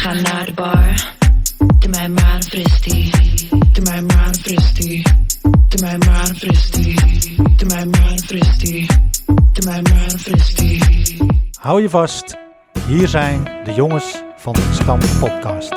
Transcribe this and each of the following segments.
ga naar de bar. Doe mij maar een fristie. Doe mij maar een fristie. Doe mij maar een fristie. Doe mij maar een fristie. Doe mij maar een fristie. Hou je vast, hier zijn de jongens van de Stam Podcast.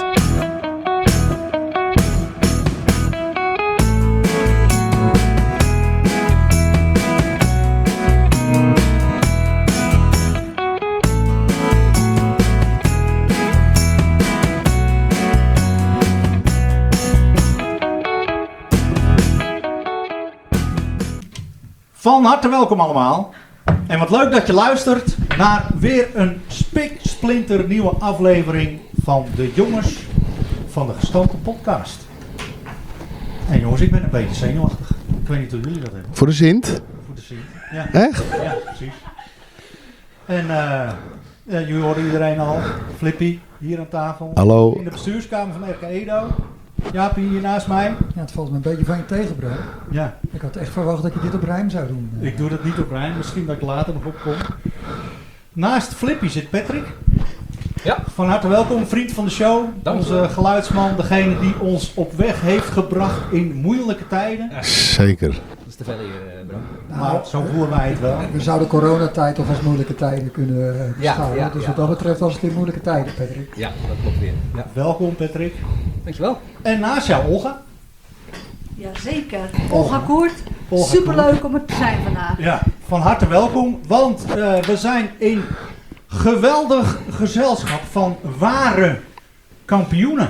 Van harte welkom allemaal. En wat leuk dat je luistert naar weer een spiksplinter nieuwe aflevering van de jongens van de Gestampte Podcast. En jongens, ik ben een beetje zenuwachtig. Ik weet niet hoe jullie dat hebben. Voor de Sint? Voor de Sint. Ja. Echt? Ja, precies. En jullie horen iedereen al. Flippy, hier aan tafel. Hallo. In de bestuurskamer van RK Edo. Jaapie hier naast mij. Ja, het valt me een beetje van je tegen, bro. Ja. Ik had echt verwacht dat je dit op rijm zou doen. Ik doe dat niet op Rijn, misschien dat ik later nog opkom. Naast Flippy zit Patrick. Ja. Van harte welkom, vriend van de show. Dank je. Onze geluidsman, degene die ons op weg heeft gebracht in moeilijke tijden. Zeker. Dat is te veel hier, bro. Maar zo voelen wij het wel. We zouden coronatijd toch als moeilijke tijden kunnen beschouwen. ja, dus ja. wat dat betreft was het in moeilijke tijden, Patrick. Ja, dat klopt weer. Ja. Welkom Patrick. Dankjewel. En naast jou Olga. Jazeker. Olga Koert. Olga Superleuk om er te zijn vandaag. Ja, van harte welkom, want we zijn in geweldig gezelschap van ware kampioenen.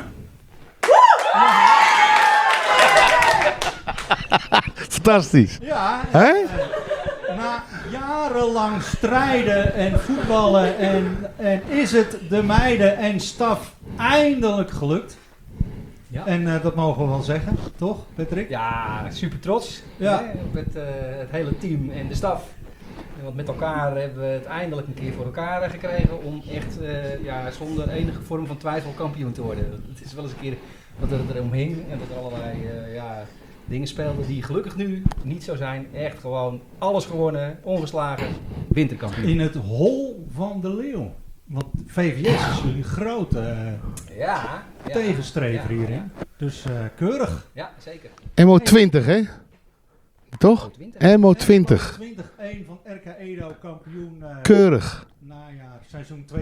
Fantastisch. Ja, Hè? na jarenlang strijden en voetballen en is het de meiden en staf eindelijk gelukt. Ja. En dat mogen we wel zeggen, toch Patrick? Ja, super trots. Ja. Hè, met het hele team en de staf. Want met elkaar hebben we het eindelijk een keer voor elkaar gekregen om echt zonder enige vorm van twijfel kampioen te worden. Het is wel eens een keer dat er erom hing en dat er allerlei dingen speelden die gelukkig nu niet zo zijn. Echt gewoon alles gewonnen, ongeslagen, winterkampioen. In het hol van de leeuw. Want VVS is jullie grote Ja. tegenstrever ja, hierin. Dus keurig. Ja, zeker. MO 20, hè? Toch? MO 20. 2021 van RK Edo kampioen Keurig. najaar seizoen 2024-2025.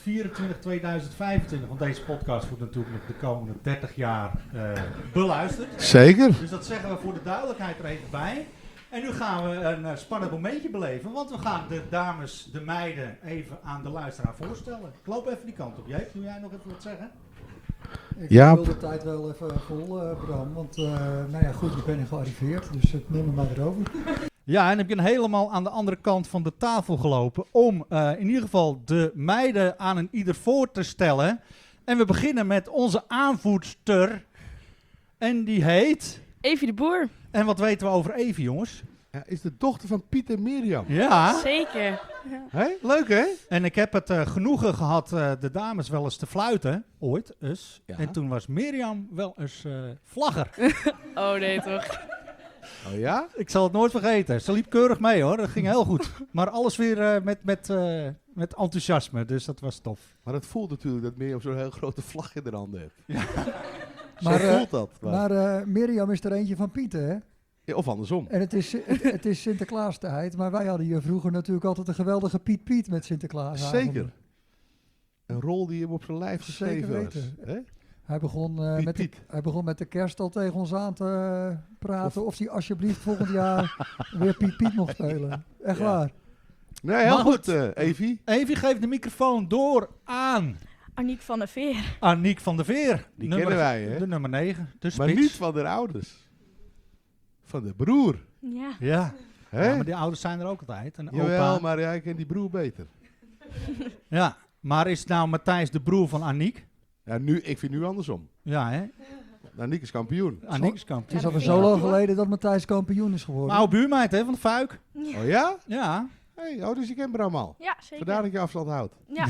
Want deze podcast wordt natuurlijk nog de komende 30 jaar beluisterd. Zeker. Dus dat zeggen we voor de duidelijkheid er even bij. En nu gaan we een spannend momentje beleven. Want we gaan de dames, de meiden even aan de luisteraar voorstellen. Ik loop even die kant op. Jeep, doe jij nog even wat zeggen? Ik Jaap. wil de tijd wel even vol, Bram. Want, goed, je bent gearriveerd. Dus neem me maar erover. Ja, en heb je helemaal aan de andere kant van de tafel gelopen om in ieder geval de meiden aan een ieder voor te stellen. En we beginnen met onze aanvoerster. En die heet... Evie de Boer. En wat weten we over Evie, jongens? Ja, is de dochter van Pieter Mirjam. Ja. Zeker. Hè? Leuk, hè? En ik heb het genoegen gehad de dames wel eens te fluiten. Ooit eens. Ja. En toen was Mirjam wel eens vlagger. Oh nee, toch? Oh ja? Ik zal het nooit vergeten. Ze liep keurig mee hoor. Dat ging heel goed. Maar alles weer met enthousiasme. Dus dat was tof. Maar het voelt natuurlijk dat Mirjam zo'n heel grote vlag in de handen heeft. Maar, Zo voelt dat. Maar. Mirjam is er eentje van Pieter, hè? Ja, of andersom. En het is Sinterklaastijd. Maar wij hadden hier vroeger natuurlijk altijd een geweldige Piet met Sinterklaas. Zeker. Een rol die hem op zijn lijf Zeker geschreven was. weten. Hè? Hij begon, Piet. hij begon met de kerst al tegen ons aan te praten of hij alsjeblieft volgend jaar weer Piet mocht spelen. Echt Ja. waar. Nee, heel Maar goed, Evie. Evie geeft de microfoon door aan Aniek van der Veer. Aniek van der Veer. Die kennen wij, hè? De nummer 9. De Maar spits. niet van de ouders. Van de broer. Ja. Ja. Hè? Ja, maar die ouders zijn er ook altijd. En Jawel, opa. maar jij kent die broer beter. Ja. Maar is nou Matthijs de broer van Aniek? Ja, ik vind nu andersom. Ja, hè? Aniek is kampioen. Aniek is Het kampioen. is alweer zo lang geleden dat Matthijs kampioen is geworden. Mijn oude buurmeid, hè, van de Fuik. Oh ja? Ja. Hey, dus je kent Bram al. Ja, zeker. Vandaar dat je afstand houdt. Ja.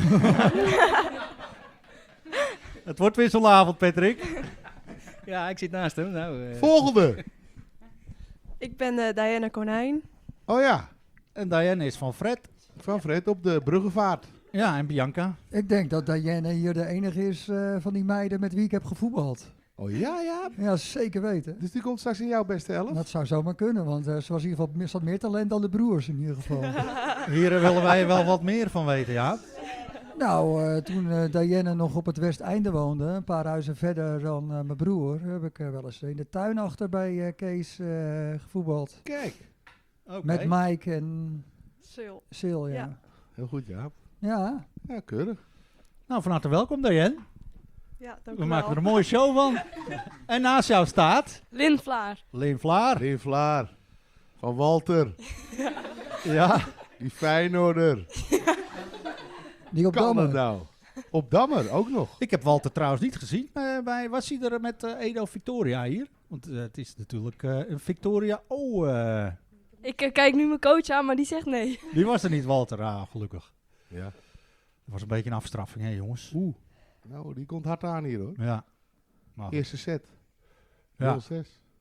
Het wordt wisselavond, Patrick. Ja, ik zit naast hem. Nou, Volgende. Ik ben Diana Konijn. Oh ja, En Diane is van Fred. van Fred op de Bruggevaart. Ja, en Bianca. Ik denk dat Diane hier de enige is van die meiden met wie ik heb gevoetbald. Oh ja. Ja, zeker weten. Dus die komt straks in jouw beste elf? Dat zou zomaar kunnen, want ze was in ieder geval zat meer talent dan de broers in ieder geval. Hier willen wij wel wat meer van weten, ja. Nou, toen Diane nog op het Westeinde woonde, een paar huizen verder dan mijn broer, heb ik wel eens in de tuin achter bij Kees gevoetbald. Kijk. Oké. Met Mike en Sil, ja. Ja. Heel goed, Jaap. Ja, Ja, keurig. Nou, van harte welkom, Diane. Ja, dank We u maken er wel. een mooie show van. En naast jou staat Lin Vlaar. Leen Vlaar. Leen Vlaar. Van Walter. Ja. Die Feyenoorder. die op Kan dat Dammen. nou? Op Dammer ook nog. Ik heb Walter trouwens niet gezien. Was hij er met Edo Victoria hier? Want het is natuurlijk een Victoria. Ik kijk nu mijn coach aan, maar die zegt nee. Die was er niet, Walter. Ah, gelukkig. Ja. Dat was een beetje een afstraffing, hè jongens? Oeh. Nou, die komt hard aan hier hoor. Ja. Maar goed. Eerste set. Ja. 0-6.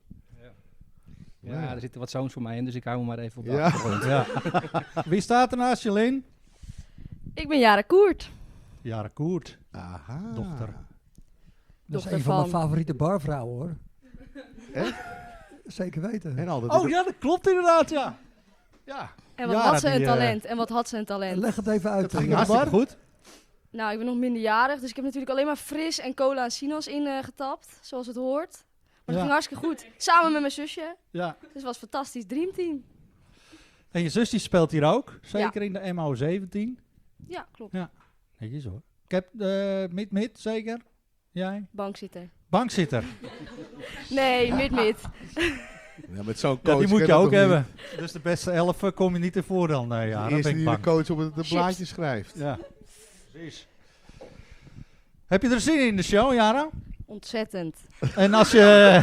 Ja, er zitten wat zoons voor mij in, dus ik hou hem maar even op de Ja. achtergrond. Ja. Wie staat er naast je, Leen? Ik ben Jara Koert. Jara Koert. Aha. Dochter. Dat is Dochter een van mijn van- favoriete barvrouwen hoor. Echt? Zeker weten. En altijd Oh ja, dat klopt inderdaad, ja. Ja. En wat Jara, had ze een die, talent. En wat had ze een talent. Leg het even uit. Dat ging Inge. hartstikke goed. Nou, ik ben nog minderjarig, dus ik heb natuurlijk alleen maar fris en cola en sinaas ingetapt. Zoals het hoort. Maar dat Ja. ging hartstikke goed. Samen met mijn zusje. Ja. Dus het was een fantastisch dreamteam. En je zus die speelt hier ook. Zeker in de MO17. Ja, klopt. Netjes hoor. Ik heb mid, zeker. Jij? Bankzitter. Bankzitter. Nee, mid. Ja, met zo'n Ja, coach die moet ken je dat ook toch hebben. Dus de beste 11 kom je niet in voor dan. Ja, niet? dan De ben eerste ik die de bang. coach op het blaadje schrijft. Ja, precies. Heb je er zin in de show, Jara? Ontzettend. En als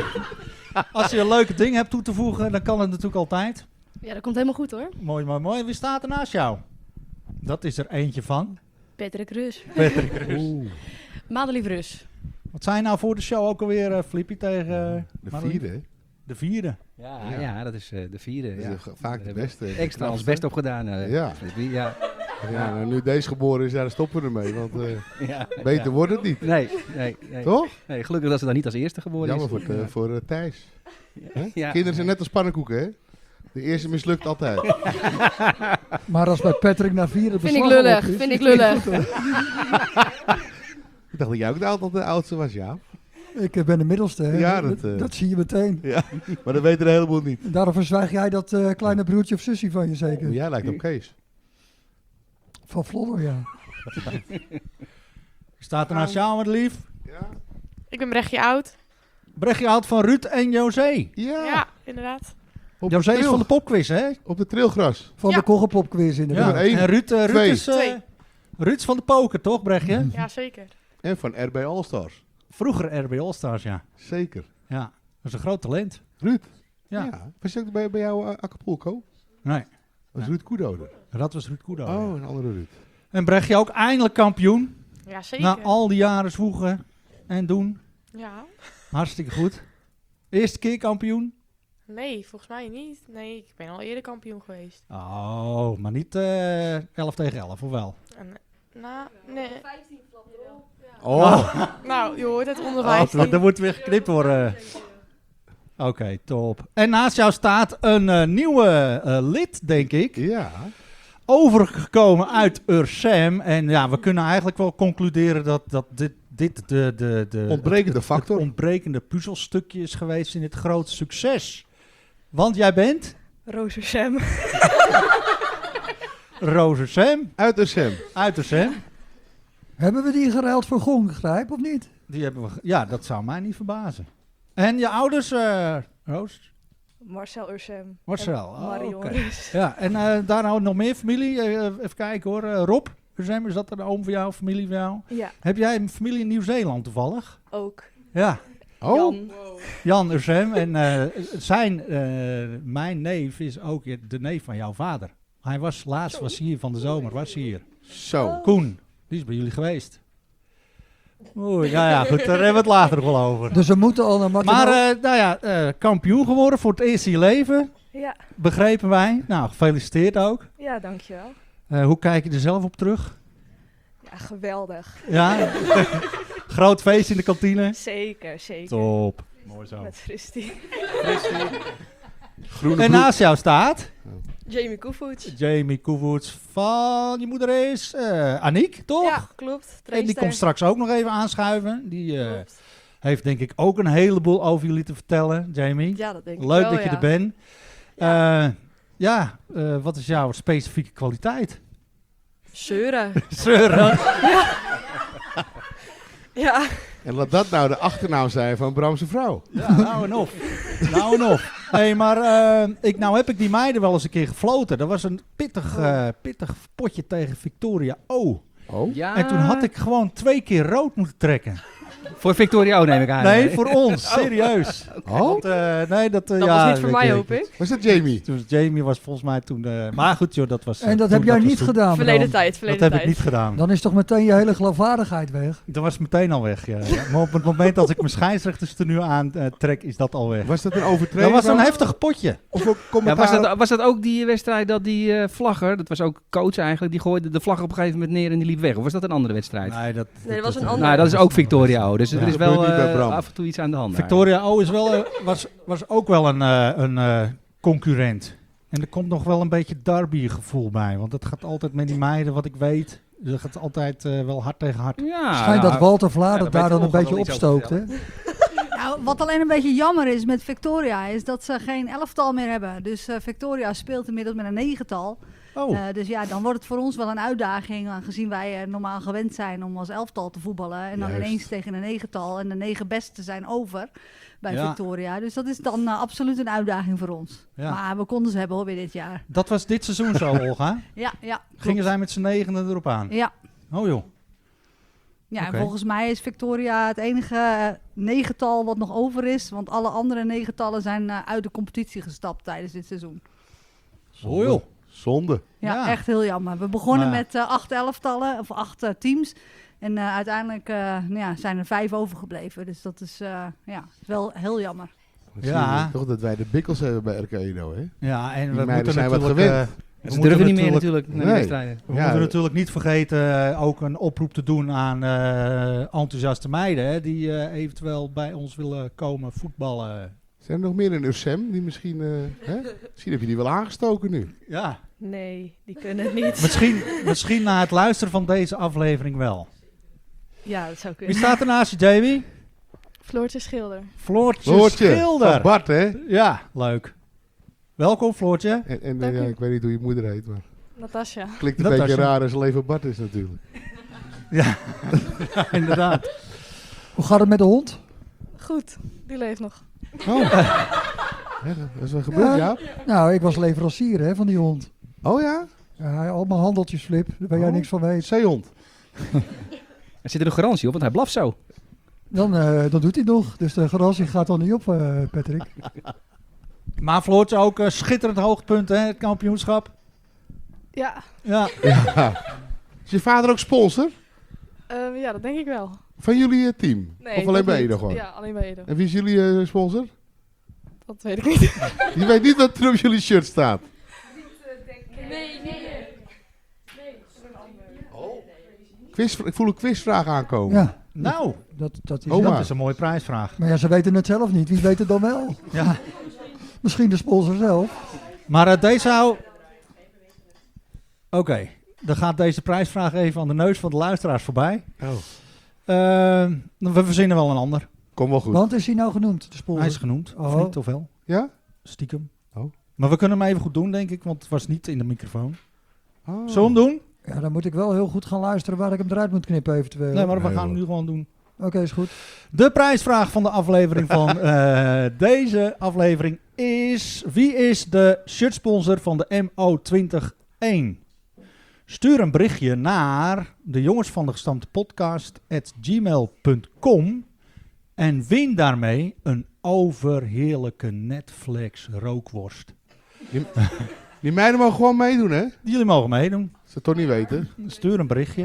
je leuke dingen hebt toe te voegen, dan kan het natuurlijk altijd. Ja, dat komt helemaal goed hoor. Mooi. Wie staat er naast jou? Dat is er eentje van. Patrick Rus. Patrick Rus. Madelief Rus. Wat zijn nou voor de show ook alweer, Flippy, tegen... De Madelief? vierde, hè? De vierde. Ja, dat is de vierde. Dat Ja. is vaak de beste. Extra ons best op gedaan. Ja. Ja. Ja, nou, nu deze geboren is, ja, dan stoppen we ermee. Want Ja. beter Ja. wordt het niet. Nee. Toch? Nee, gelukkig dat ze dan niet als eerste geboren Jammer is. voor Thijs. Hè? Ja. Kinderen zijn net als pannenkoeken, hè? De eerste mislukt altijd. Maar als bij Patrick naar 4 Vind ik lullig. Vind ik lullig. Ik dacht dat jij ook altijd de oudste was, ja. Ik ben de middelste. Hè? Ja, dat zie je meteen. Ja, maar dat weten een heleboel niet. Daarom verzwijg jij dat kleine broertje of zusje van je zeker. Maar jij lijkt op Kees. Van Vlodder, ja. Staat er naast jou, wat lief? Ja. Ik ben Brechtje Oud. Brechtje Oud van Ruud en José. Ja, inderdaad. Op José de is trail. van de popquiz, hè? Op de trailgras. Van de Koggelpopquiz inderdaad. Nummer één. En Ruud Twee. is... Twee. Ruud is van de poker, toch, Brechtje? Ja, zeker. En van RB Allstars. Vroeger RB All-Stars, ja. Zeker. Ja, dat is een groot talent. Ruud. Ja. Was je ook bij jou Acapulco? Nee, Dat was Nee. Ruud Koedoder. dat was Ruud Koedo. Oh, een andere Ruud. En Brechtje ook eindelijk kampioen. Ja, zeker. Na al die jaren zwoegen en doen. Ja. Hartstikke goed. Eerste keer kampioen. Nee, volgens mij niet. Nee, ik ben al eerder kampioen geweest. Oh, maar niet 11 tegen 11, of wel? En, nou, nee. Oh. Nou, je hoort het onder Oh, 15. er moet weer geknipt worden. Oké, top. En naast jou staat een nieuwe lid, denk ik. Ja. Overgekomen uit Ursem. En ja, we kunnen eigenlijk wel concluderen dat dit de Ontbrekende factor. het ontbrekende puzzelstukje is geweest in dit grote succes. Want jij bent Roze Sam. Roze Sam Uit Ursem. uit Ursem. Hebben we die geruild voor Gongrijp of niet? Die hebben we. Ja, dat zou mij niet verbazen. En je ouders, Roos? Marcel Ursem. Marcel. En Marion oké. Rus. Ja, en daar nou nog meer familie. Even kijken hoor. Rob Ursem, is dat een oom van jou, familie van jou? Ja, Heb jij een familie in Nieuw-Zeeland toevallig? ook. Ja, Oh. Jan. Jan Ursem. En mijn neef is ook de neef van jouw vader. Hij was laatst, was hier van de zomer, was hier. Zo. Koen, die is bij jullie geweest. Oeh, ja, goed, daar hebben we het later nog wel over. Dus we moeten al naar Maar kampioen geworden voor het eerst in je leven, Ja, begrepen wij. Nou, gefeliciteerd ook. ja, dankjewel. Hoe kijk je er zelf op terug? Ja, geweldig. Ja? Groot feest in de kantine? Zeker. Top. Mooi zo. Met Fristie. Groene En broek. naast jou staat Jamie Koevoets. Jamie Koevoets van je moeder is Aniek, toch? Ja, klopt. En die Trainster. komt straks ook nog even aanschuiven. Die Klopt. heeft denk ik ook een heleboel over jullie te vertellen, Jamie. Ja, dat denk ik Leuk wel, dat je ja. er bent. Wat is jouw specifieke kwaliteit? Zeuren. Zeuren. Ja. En laat dat nou de achternaam zijn van Bramse vrouw. Ja, nou en of. Hey, maar nou heb ik die meiden wel eens een keer gefloten. Dat was een pittig potje tegen Victoria O. Oh? Ja, En toen had ik gewoon 2 keer rood moeten trekken. voor Victoria O neem ik aan. Nee, voor ons. Serieus. Oh? Want, nee, dat Dat was niet voor mij, hoop ik. Was dat Jamie? Toen Jamie was volgens mij toen... maar goed joh, dat was... En dat toen, heb jij was niet toen. gedaan, Verleden Bram. tijd. Dat heb ik niet gedaan. Dan is toch meteen je hele geloofwaardigheid weg. Dat was meteen al weg, ja. Maar op het moment dat ik mijn scheidsrechterstenu aantrek, is dat al weg. Was dat een overtreding? Dat was een dan? heftig potje. Of ook Ja, commentaar? was dat ook die wedstrijd dat die vlagger, dat was ook coach eigenlijk, die gooide de vlag op een gegeven moment neer en die liep weg? Of was dat een andere wedstrijd? Nee, dat was een andere. Nou, dat is ook Victoria O. Dus er is dat gebeurt wel niet bij Bram. af en toe iets aan de hand. Victoria O is wel, was ook wel een concurrent. En er komt nog wel een beetje derby-gevoel bij. Want het gaat altijd met die meiden, wat ik weet. Dat gaat altijd wel hard tegen hard. Ja, Schijnt dat Walter Vlaar het daar daar weet dan een Olga beetje wel iets over opstookt, te hè? Nou, wat alleen een beetje jammer is met Victoria, is dat ze geen elftal meer hebben. Dus Victoria speelt inmiddels met een 9-tal. Oh, Dus ja, dan wordt het voor ons wel een uitdaging, aangezien wij normaal gewend zijn om als elftal te voetballen. En dan Juist. ineens tegen een 9-tal en de 9 beste zijn over bij Ja. Victoria. Dus dat is dan absoluut een uitdaging voor ons. Ja. Maar we konden ze hebben hoor, weer dit jaar. dat was dit seizoen zo, Olga. Ja, klopt. Gingen zij met z'n 9 erop aan? Ja. Oh joh. Ja, Oké. en volgens mij is Victoria het enige 9-tal wat nog over is. Want alle andere 9-tallen zijn uit de competitie gestapt tijdens dit seizoen. Oh joh. Zonde. Ja, Ja. echt heel jammer. We begonnen Maar- met 8 elftallen, of 8 teams. En uiteindelijk zijn er 5 overgebleven. Dus dat is wel heel jammer. Dan Ja. zie je toch dat wij de bikkels hebben bij RKEDO, hè? Ja, en Die we meiden moeten zijn wat natuurlijk... gewend. we Ze moeten durven niet meer natuurlijk naar die Nee. wedstrijden. We Ja, moeten natuurlijk niet vergeten ook een oproep te doen aan enthousiaste meiden. Hè, die eventueel bij ons willen komen voetballen. Zijn er nog meer in Ursem die misschien... hè? Misschien heb je die wel aangestoken nu. Ja, Nee, die kunnen het niet. misschien na het luisteren van deze aflevering wel. Ja, dat zou Wie kunnen. staat er naast je, Jamie? Floortje Schilder. Floortje Floortje, Schilder. van Bart, hè? Ja, leuk. Welkom, Floortje. En Dank u. ik weet niet hoe je moeder heet, maar... Natasja. Klinkt een Natasja. beetje raar als leven Bart is natuurlijk. Ja, inderdaad. Hoe gaat het met de hond? Goed, die leeft nog. Oh. Ja, dat is wel gebeurd, ja? Nou, ik was leverancier hè, van die hond. Oh ja? Ja, hij allemaal handeltjes flip, daar ben jij Oh. niks van weet. Zeehond. Er zit er een garantie op, want hij blaft zo. Dan doet hij het nog. Dus de garantie gaat dan niet op, Patrick. Maar Floortje ook schitterend hoogtepunt, hè, het kampioenschap. Ja, Ja. Ja. Is je vader ook sponsor ja, dat denk ik wel. van jullie team? Nee, of alleen dat bij niet. Edo gewoon? Ja, alleen bij Edo. En wie is jullie sponsor? Dat weet ik niet. Je weet niet wat er op jullie shirt staat. Ik voel een quizvraag aankomen. Ja, Nou, dat is Oh, dat. dat is een mooie prijsvraag. Maar ja, ze weten het zelf niet. Wie weet het dan wel? Ja. Misschien de sponsor zelf. Maar deze zou... Oké, dan gaat deze prijsvraag even aan de neus van de luisteraars voorbij. Oh. We verzinnen wel een ander. Kom wel goed. Want is hij nou genoemd, de sponsor? Hij is genoemd, of Oh. niet, of wel? Ja? Stiekem. Oh. Maar we kunnen hem even goed doen, denk ik, want het was niet in de microfoon. Oh. Zullen we hem doen? Ja, dan moet ik wel heel goed gaan luisteren waar ik hem eruit moet knippen eventueel. Nee, maar we Nee, gaan hem hoor. nu gewoon doen. Oké, is goed. De prijsvraag van de aflevering van deze aflevering is... Wie is de shirtsponsor van de MO20-1? Stuur een berichtje naar de jongens van de gestampte podcast @gmail.com en win daarmee een overheerlijke Netflix rookworst. Die meiden mogen gewoon meedoen, hè? Jullie mogen meedoen. Ze het toch niet weten. Stuur een berichtje.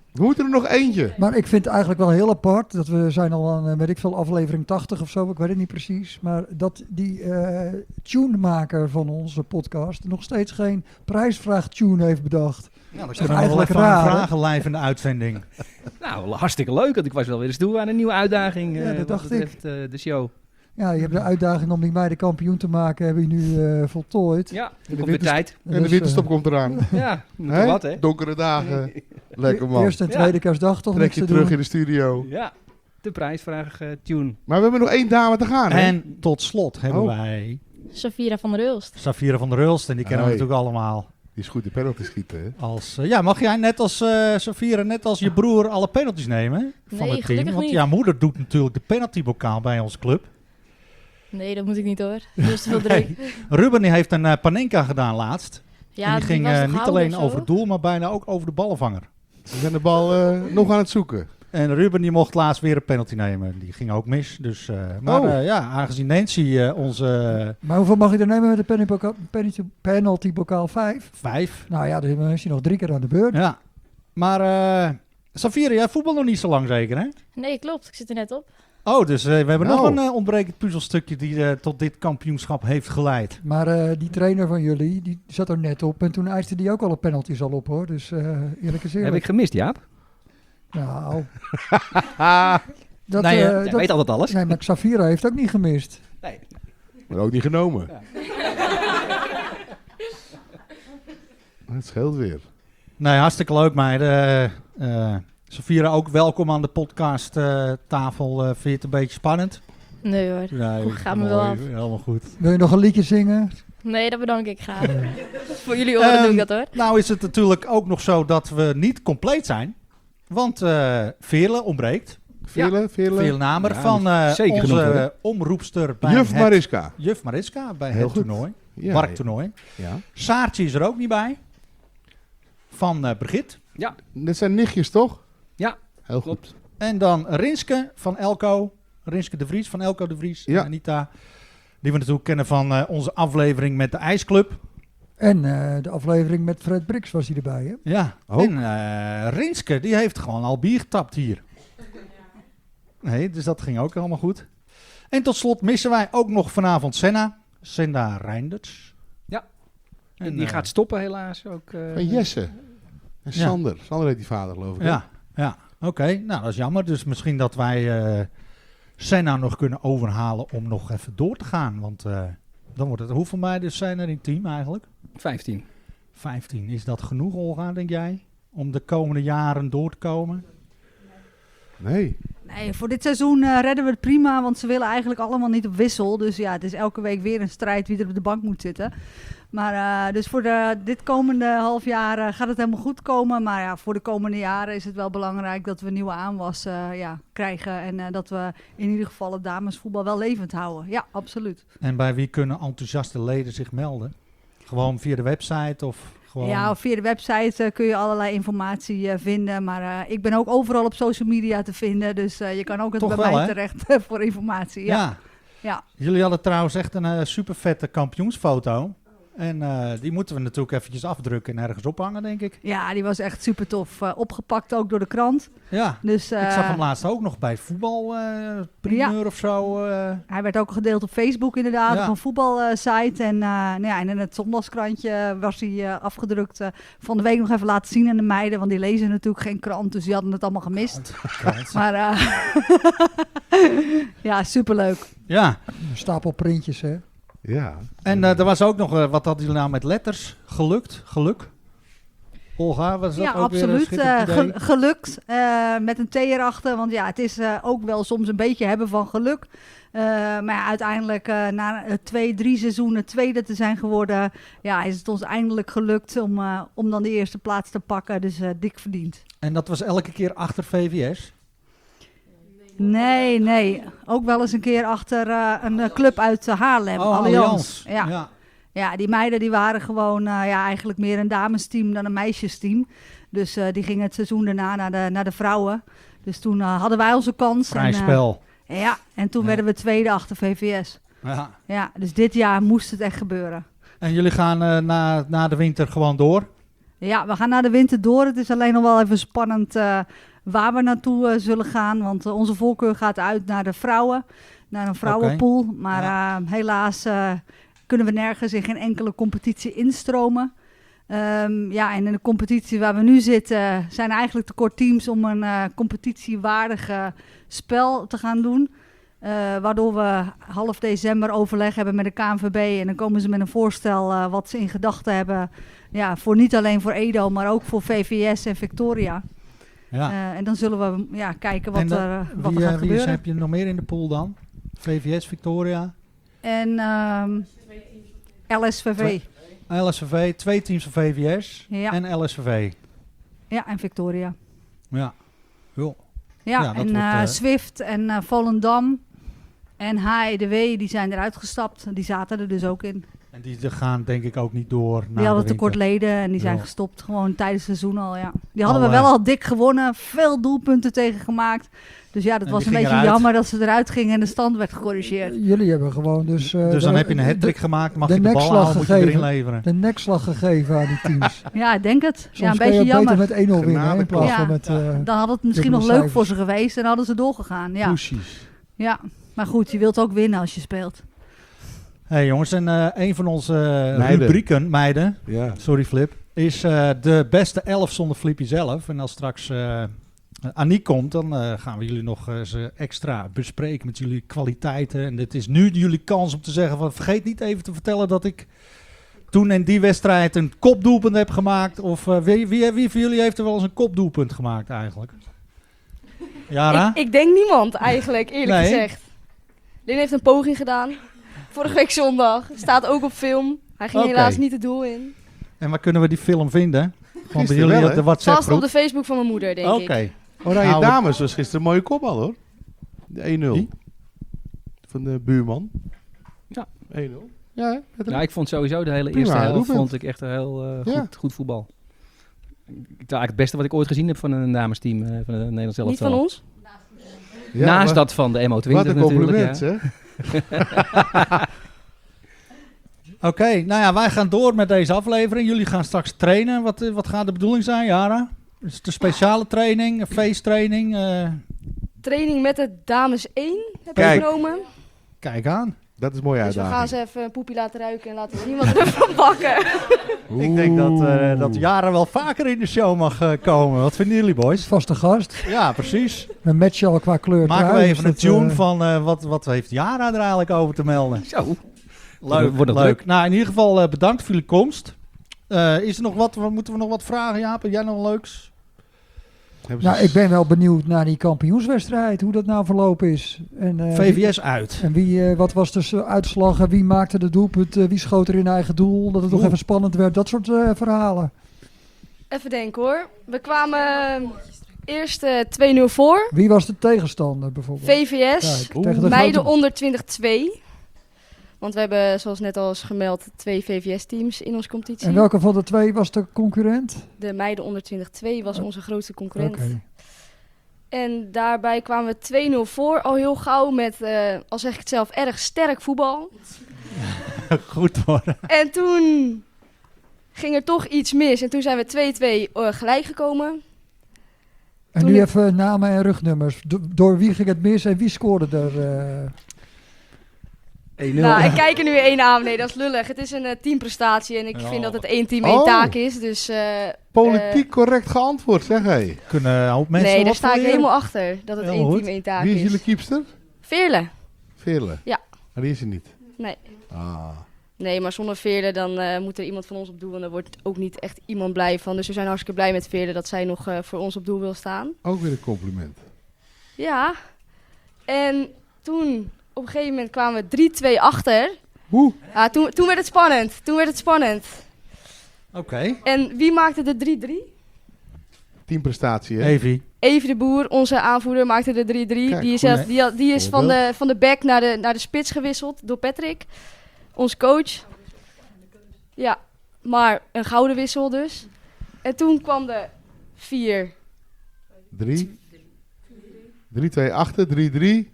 We moeten er nog eentje. Maar ik vind het eigenlijk wel heel apart dat we zijn al aan, weet ik veel, aflevering 80 of zo, ik weet het niet precies. Maar dat die tunemaker van onze podcast nog steeds geen prijsvraag-tune heeft bedacht. Nou, dan is kunnen we wel eigenlijk even raar, hè? vragen live in de uitzending. Nou, hartstikke leuk. Want ik was wel weer eens toe aan een nieuwe uitdaging. Ja, dat wat dacht betreft, de show. Ja, je hebt de uitdaging om die meiden kampioen te maken, heb je nu voltooid. Ja, de komt weer tijd. En de winterstop komt eraan. Ja, moet Hè? er wat, hè? Donkere dagen. Lekker man. Eerste en tweede kerstdag toch Trek niks je te terug doen. in de studio. Ja, de prijsvraag tune. Maar we hebben nog 1 dame te gaan, hè? En tot slot hebben Oh. wij Safira van der Ulst. Safira van der Ulst. En die kennen we Hey. natuurlijk allemaal. Die is goed de penalty schieten, hè? Als, mag jij net als Safira, net als je broer, alle penalties nemen van Nee, het team? gelukkig Want niet. jouw moeder doet natuurlijk de penaltybokaal bij onze club. Nee, dat moet ik niet hoor. Veel te veel druk. Ruben die heeft een Panenka gedaan laatst. Ja, en die ging was toch niet houden alleen of zo? over het doel, maar bijna ook over de ballenvanger. Ze zijn de bal nog aan het zoeken. En Ruben die mocht laatst weer een penalty nemen. Die ging ook mis. Dus, aangezien Nancy onze Maar hoeveel mag je er nemen met de penaltybokaal 5? 5. Nou ja, dan is je nog 3 keer aan de beurt. Ja. Maar Safira, jij voetbal nog niet zo lang zeker, hè? Nee, klopt. Ik zit er net op. Oh, dus we hebben Nou. nog een ontbrekend puzzelstukje die tot dit kampioenschap heeft geleid. Maar die trainer van jullie, die zat er net op. En toen eiste die ook alle penalties al op, hoor. Dus eerlijk is Heb eerlijk. ik gemist, Jaap? Nou, Nee, Jij weet altijd alles. Nee, maar Safira heeft ook niet gemist. Nee. Maar ook niet genomen. Ja. Het scheelt weer. Nee, hartstikke leuk, meiden. Safira, ook welkom aan de podcasttafel. Vind je het een beetje spannend? Nee hoor. Nee, Gaat me wel af. helemaal goed. Wil je nog een liedje zingen? Nee, dat bedank ik graag. Voor jullie oren doe ik dat hoor. Nou is het natuurlijk ook nog zo dat we niet compleet zijn. Want Veerle ontbreekt. Veerle. Namer Ja, van zeker genoemd, hoor. onze omroepster bij Juf het Mariska. Juf Mariska bij Heel het goed. toernooi. Ja, Markttoernooi. ja. Saartje is er ook niet bij. Van Brigitte. Dat zijn nichtjes, toch? Ja, Heel goed. klopt. En dan Rinske van Elko. Rinske de Vries van Elko de Vries. Ja. En Anita. Die we natuurlijk kennen van onze aflevering met de IJsclub. En de aflevering met Fred Brix was hij erbij, hè? Ja. Ook. En Rinske, die heeft gewoon al bier getapt hier. Nee, dus dat ging ook helemaal goed. En tot slot missen wij ook nog vanavond Senna Reinders. Ja. En Die gaat stoppen helaas ook. En Jesse. En Ja. Sander. Sander heet die vader, geloof ik. hè? Ja. Oké. Nou, dat is jammer. Dus misschien dat wij Senna nog kunnen overhalen om nog even door te gaan. Want dan wordt het... Hoeveel meiden zijn er in het team eigenlijk? 15. 15. Is dat genoeg, Olga, denk jij? Om de komende jaren door te komen? Nee. Nee, voor dit seizoen redden we het prima, want ze willen eigenlijk allemaal niet op wissel. Dus ja, het is elke week weer een strijd wie er op de bank moet zitten. Maar dus voor dit komende half jaar gaat het helemaal goed komen. Maar ja, voor de komende jaren is het wel belangrijk dat we nieuwe aanwas krijgen. En dat we in ieder geval het damesvoetbal wel levend houden. Ja, absoluut. En bij wie kunnen enthousiaste leden zich melden? Gewoon via de website of gewoon... Ja, via de website kun je allerlei informatie vinden. Maar ik ben ook overal op social media te vinden. Dus je kan ook Toch bij wel, mij hè? terecht voor informatie. Ja. Ja. Jullie hadden trouwens echt een super vette kampioensfoto. En die moeten we natuurlijk eventjes afdrukken en ergens ophangen, denk ik. Ja, die was echt super tof. Opgepakt ook door de krant. Ja, Dus, ik zag hem laatst ook nog bij voetbal primeur of zo. Hij werd ook gedeeld op Facebook inderdaad, Ja. op een voetbalsite. En, en in het zondagskrantje was hij afgedrukt. Van de week nog even laten zien aan de meiden, want die lezen natuurlijk geen krant. Dus die hadden het allemaal gemist. Maar ja, superleuk. Ja. Een stapel printjes, hè? Ja. En er was ook nog, wat hadden jullie nou met letters? Geluk? Olga, was dat Ja, ook weer een absoluut. schitterend idee? Gelukt. Met een T erachter. Want ja, het is ook wel soms een beetje hebben van geluk. Maar ja, uiteindelijk na 2-3 seizoenen tweede te zijn geworden, ja, is het ons eindelijk gelukt om dan de eerste plaats te pakken. Dus dik verdiend. En dat was elke keer achter VVS? Nee. Ook wel eens een keer achter een club uit Haarlem. Oh, Allianz. Ja. Ja, die meiden die waren gewoon eigenlijk meer een damesteam dan een meisjesteam. Dus die gingen het seizoen daarna naar de vrouwen. Dus toen hadden wij onze kans. Vrij spel. En toen werden we tweede achter VVS. Ja. Ja, dus dit jaar moest het echt gebeuren. En jullie gaan na de winter gewoon door? Ja, we gaan naar de winter door. Het is alleen nog wel even spannend waar we naartoe zullen gaan. Want onze voorkeur gaat uit naar de vrouwen. Naar een vrouwenpool. Okay. Maar helaas kunnen we nergens in geen enkele competitie instromen. En in de competitie waar we nu zitten zijn eigenlijk tekort teams om een competitiewaardige spel te gaan doen. Waardoor we half december overleg hebben met de KNVB. En dan komen ze met een voorstel wat ze in gedachten hebben. Ja, niet alleen voor Edo, maar ook voor VVS en Victoria. Ja. En dan zullen we kijken wat er gaat gebeuren. Wie heb je nog meer in de pool dan? VVS, Victoria? En LSVV. LSVV, 2 teams van VVS en LSVV. Ja, en Victoria. Ja. Jo. Ja, en wordt, Swift en Volendam en HEDW, die zijn eruit gestapt. Die zaten er dus ook in. En die gaan denk ik ook niet door naar die hadden de tekort leden en die zijn gestopt. Gewoon tijdens het seizoen al, ja. Die hadden we wel al dik gewonnen. Veel doelpunten tegen gemaakt. Dus ja, dat was een beetje jammer dat ze eruit gingen en de stand werd gecorrigeerd. Jullie hebben gewoon dus dan heb je een hat-trick gemaakt, mag je de bal halen, moet je erin leveren. De nekslag gegeven aan die teams. Ja, ik denk het. Soms een beetje jammer. Beter met 1-0 winnen in plaats van met... dan had het misschien nog leuk voor ze geweest en hadden ze doorgegaan. Ja. Precies. Ja, maar goed, je wilt ook winnen als je speelt. Hey jongens, en een van onze rubrieken, meiden, sorry Flip, is de beste 11 zonder Flippy zelf. En als straks Aniek komt, dan gaan we jullie nog eens extra bespreken met jullie kwaliteiten. En dit is nu jullie kans om te zeggen van vergeet niet even te vertellen dat ik toen in die wedstrijd een kopdoelpunt heb gemaakt. Of wie van jullie heeft er wel eens een kopdoelpunt gemaakt eigenlijk? Yara? Ik denk niemand eigenlijk, eerlijk gezegd. Lin heeft een poging gedaan. Vorige week zondag. Staat ook op film. Hij ging helaas niet het doel in. En waar kunnen we die film vinden? Gewoon bij jullie op de WhatsApp groep? Vast op de Facebook van mijn moeder, denk ik. Oké. Oranje Dames was gisteren een mooie kopbal hoor. De 1-0. Van de buurman. Ja. 1-0. Ja, ik vond sowieso de hele eerste helft vond ik echt heel goed voetbal. Eigenlijk het beste wat ik ooit gezien heb van een damesteam van het Nederlands elftal. Niet van ons? Ja, naast dat van de MO20 wat een compliment, hè? Oké, nou ja, wij gaan door met deze aflevering. Jullie gaan straks trainen. Wat gaat de bedoeling zijn, Yara? Is het een speciale training, een feesttraining? Training met de dames 1 heb ik genomen. Kijk aan. Dat is mooi uitdaging. Dus we gaan ze even een poepie laten ruiken en laten we niemand ervan bakken. Ik denk dat Yara wel vaker in de show mag komen. Wat vinden jullie, boys? Vaste gast. Ja, precies. We matchen al qua kleur. Maken we even een tune van wat heeft Yara er eigenlijk over te melden? Zo. Leuk. Nou, in ieder geval bedankt voor jullie komst. Is er nog wat? Moeten we nog wat vragen, Jaap? Jij nog leuks? Nou, ik ben wel benieuwd naar die kampioenswedstrijd, hoe dat nou verlopen is. En, VVS uit. En wat was de uitslag? Wie maakte de doelpunt? Wie schoot er in eigen doel? Dat het nog even spannend werd. Dat soort verhalen. Even denken hoor. We kwamen eerst 2-0 voor. Wie was de tegenstander bijvoorbeeld? VVS. Meiden onder 20-2. Want we hebben, zoals net al is gemeld, 2 VVS-teams in onze competitie. En welke van de 2 was de concurrent? De meiden onder 20-2 was onze grootste concurrent. Okay. En daarbij kwamen we 2-0 voor, al heel gauw met, al zeg ik het zelf, erg sterk voetbal. Goed hoor. En toen ging er toch iets mis. En toen zijn we 2-2 gelijk gekomen. En toen nu even namen en rugnummers. Door wie ging het mis en wie scoorde er... 1-0. Nou, ik kijk er nu 1 aan. Nee, dat is lullig. Het is een teamprestatie en ik vind dat het 1 team 1 taak is. Dus, politiek correct geantwoord, zeg hé. Kunnen een hoop mensen nee, daar sta ik helemaal achter. Dat het 1 team 1 taak is. Wie is jullie keepster? Veerle. Veerle? Ja. Maar die is er niet? Nee. Ah. Nee, maar zonder Veerle dan moet er iemand van ons op doel. En daar wordt ook niet echt iemand blij van. Dus we zijn hartstikke blij met Veerle dat zij nog voor ons op doel wil staan. Ook weer een compliment. Ja. En toen... Op een gegeven moment kwamen we 3-2 achter. Hoe? Ja, toen werd het spannend. Oké. En wie maakte de 3-3? Teamprestatie, hè? Evie de Boer, onze aanvoerder, maakte de 3-3. Kijk, die is van de back naar de spits gewisseld door Patrick. Ons coach. Ja, maar een gouden wissel dus. En toen kwam de 4. 3. 3-2 achter, 3-3.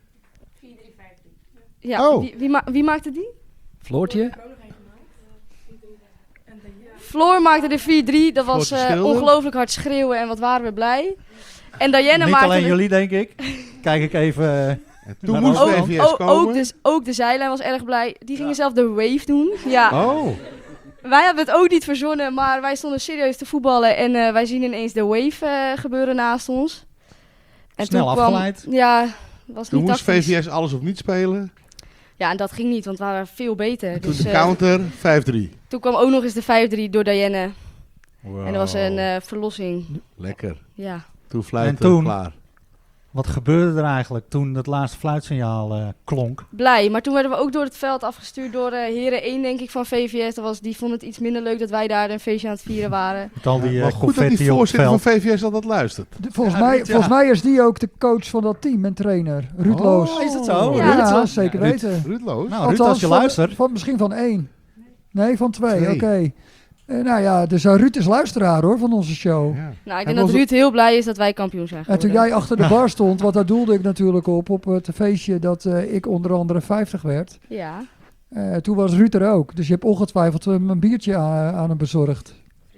Ja, wie maakte die? Floortje. Floor maakte de 4-3. Dat was Floortje Schilder. ongelooflijk hard schreeuwen en wat waren we blij. En Diana Niet maakte... alleen jullie, denk ik. Kijk ik even... En toen Maar moest ook- VVS komen. ook de zijlijn was erg blij. Die gingen zelf de wave doen. Ja. Oh, Wij hebben het ook niet verzonnen, maar wij stonden serieus te voetballen. En wij zien ineens de wave gebeuren naast ons. En Snel toen kwam- afgeleid. Ja, was toen niet moest tactisch. VVS alles of niet spelen. Ja, en dat ging niet, want we waren veel beter. En toen Dus, de counter 5-3. toen kwam ook nog eens de 5-3 door Diana. Wow. En dat was een verlossing. Lekker. Ja. Toen fluiten, En toen? klaar. Wat gebeurde er eigenlijk toen het laatste fluitsignaal klonk? Blij, maar toen werden we ook door het veld afgestuurd door heren 1, denk ik, van VVS. Die vonden het iets minder leuk dat wij daar een feestje aan het vieren waren. Met al die Maar goed dat confetti die op het voorzitter van veld. VVS altijd luistert. Volgens mij is die ook de coach van dat team en trainer. Ruud Loos. Is het zo? Ja. Ja, zeker weten. Ruud Loos. Nou, Ruud, als je luistert. Misschien van 1. Nee, van 2. 2. Oké. Nou ja, dus Ruud is luisteraar hoor, van onze show. Ja. Nou, ik Hij denk dat was- Ruud heel blij is dat wij kampioen zijn En toen geworden. jij achter de bar stond, want daar doelde ik natuurlijk op het feestje dat ik onder andere 50 werd. Ja. Toen was Ruud er ook. Dus je hebt ongetwijfeld een biertje aan hem bezorgd.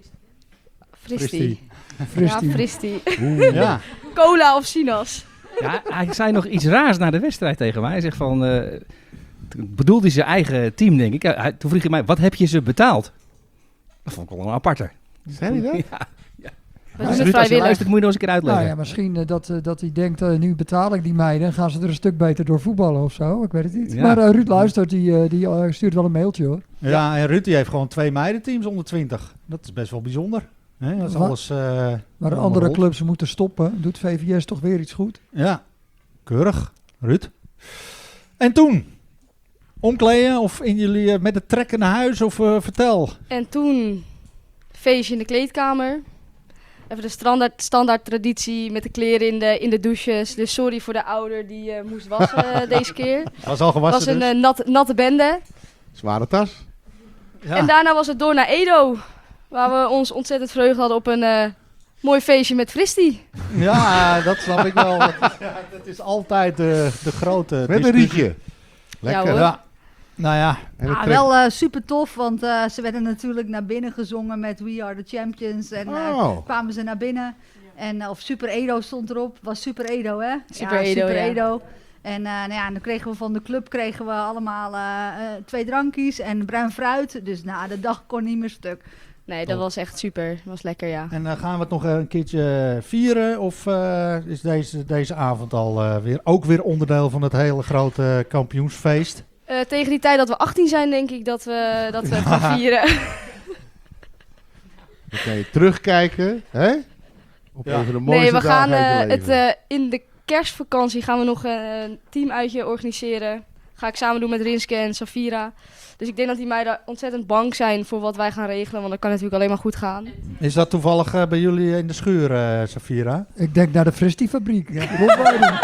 Fristie. Fristie. Ja, Fristie. Ja. Cola of Sinas. Ja, hij zei nog iets raars na de wedstrijd tegen mij. Hij zegt van... toen bedoelde hij zijn eigen team, denk ik. Toen vroeg hij mij, wat heb je ze betaald? Dat vond ik wel een aparte. Zei hij dat? Ja. We Dus doen Ruud, als het je vrijwillig. luistert, moet je nog eens een keer uitleggen. Nou ja, misschien dat hij denkt, nu betaal ik die meiden en gaan ze er een stuk beter door voetballen of zo. Ik weet het niet. Ja. Maar Ruud luistert, die stuurt wel een mailtje hoor. Ja, en Ruud die heeft gewoon 2 meidenteams onder 20. Dat is best wel bijzonder. Hè? Dat is Wa- alles... Maar allemaal andere rolt. clubs moeten stoppen. Doet VVS toch weer iets goed? Ja, keurig. Ruud. En toen? Omkleden of in jullie met de trekken naar huis of vertel. En toen feestje in de kleedkamer. Even de standaard traditie met de kleren in de douches. Dus sorry voor de ouder die moest wassen deze keer. Was al Het gewassen was een dus? natte bende. Zware tas. Ja. En daarna was het door naar Edo. Waar we ons ontzettend verheugd hadden op een mooi feestje met Fristie. Ja, dat snap ik wel. Dat is altijd de grote Met een discussie. rietje. Lekker. hoor. Ja. Nou ja, En het Ah, trekt- wel super tof, want ze werden natuurlijk naar binnen gezongen met We Are The Champions. En Oh. kwamen ze naar binnen. En, of Super Edo stond erop. Was Super Edo, hè? Super ja, Edo, Super ja. Edo. En nou ja, dan kregen we van de club allemaal 2 drankjes en bruin fruit. Dus nou, de dag kon niet meer stuk. Nee, dat was echt super. Dat was lekker, ja. en gaan we het nog een keertje vieren? Of is deze avond al ook weer onderdeel van het hele grote kampioensfeest? Tegen die tijd dat we 18 zijn, denk ik dat we het gaan vieren. Dan kan je terugkijken. Hè? Op Ja. even de mooiste Nee, we gaan dagen uit je leven. in de kerstvakantie gaan we nog een teamuitje organiseren. Ga ik samen doen met Rinske en Safira. Dus ik denk dat die meiden ontzettend bang zijn voor wat wij gaan regelen. Want dat kan natuurlijk alleen maar goed gaan. Is dat toevallig bij jullie in de schuur, Safira? Ik denk naar de Fristie-fabriek. Rondleiding.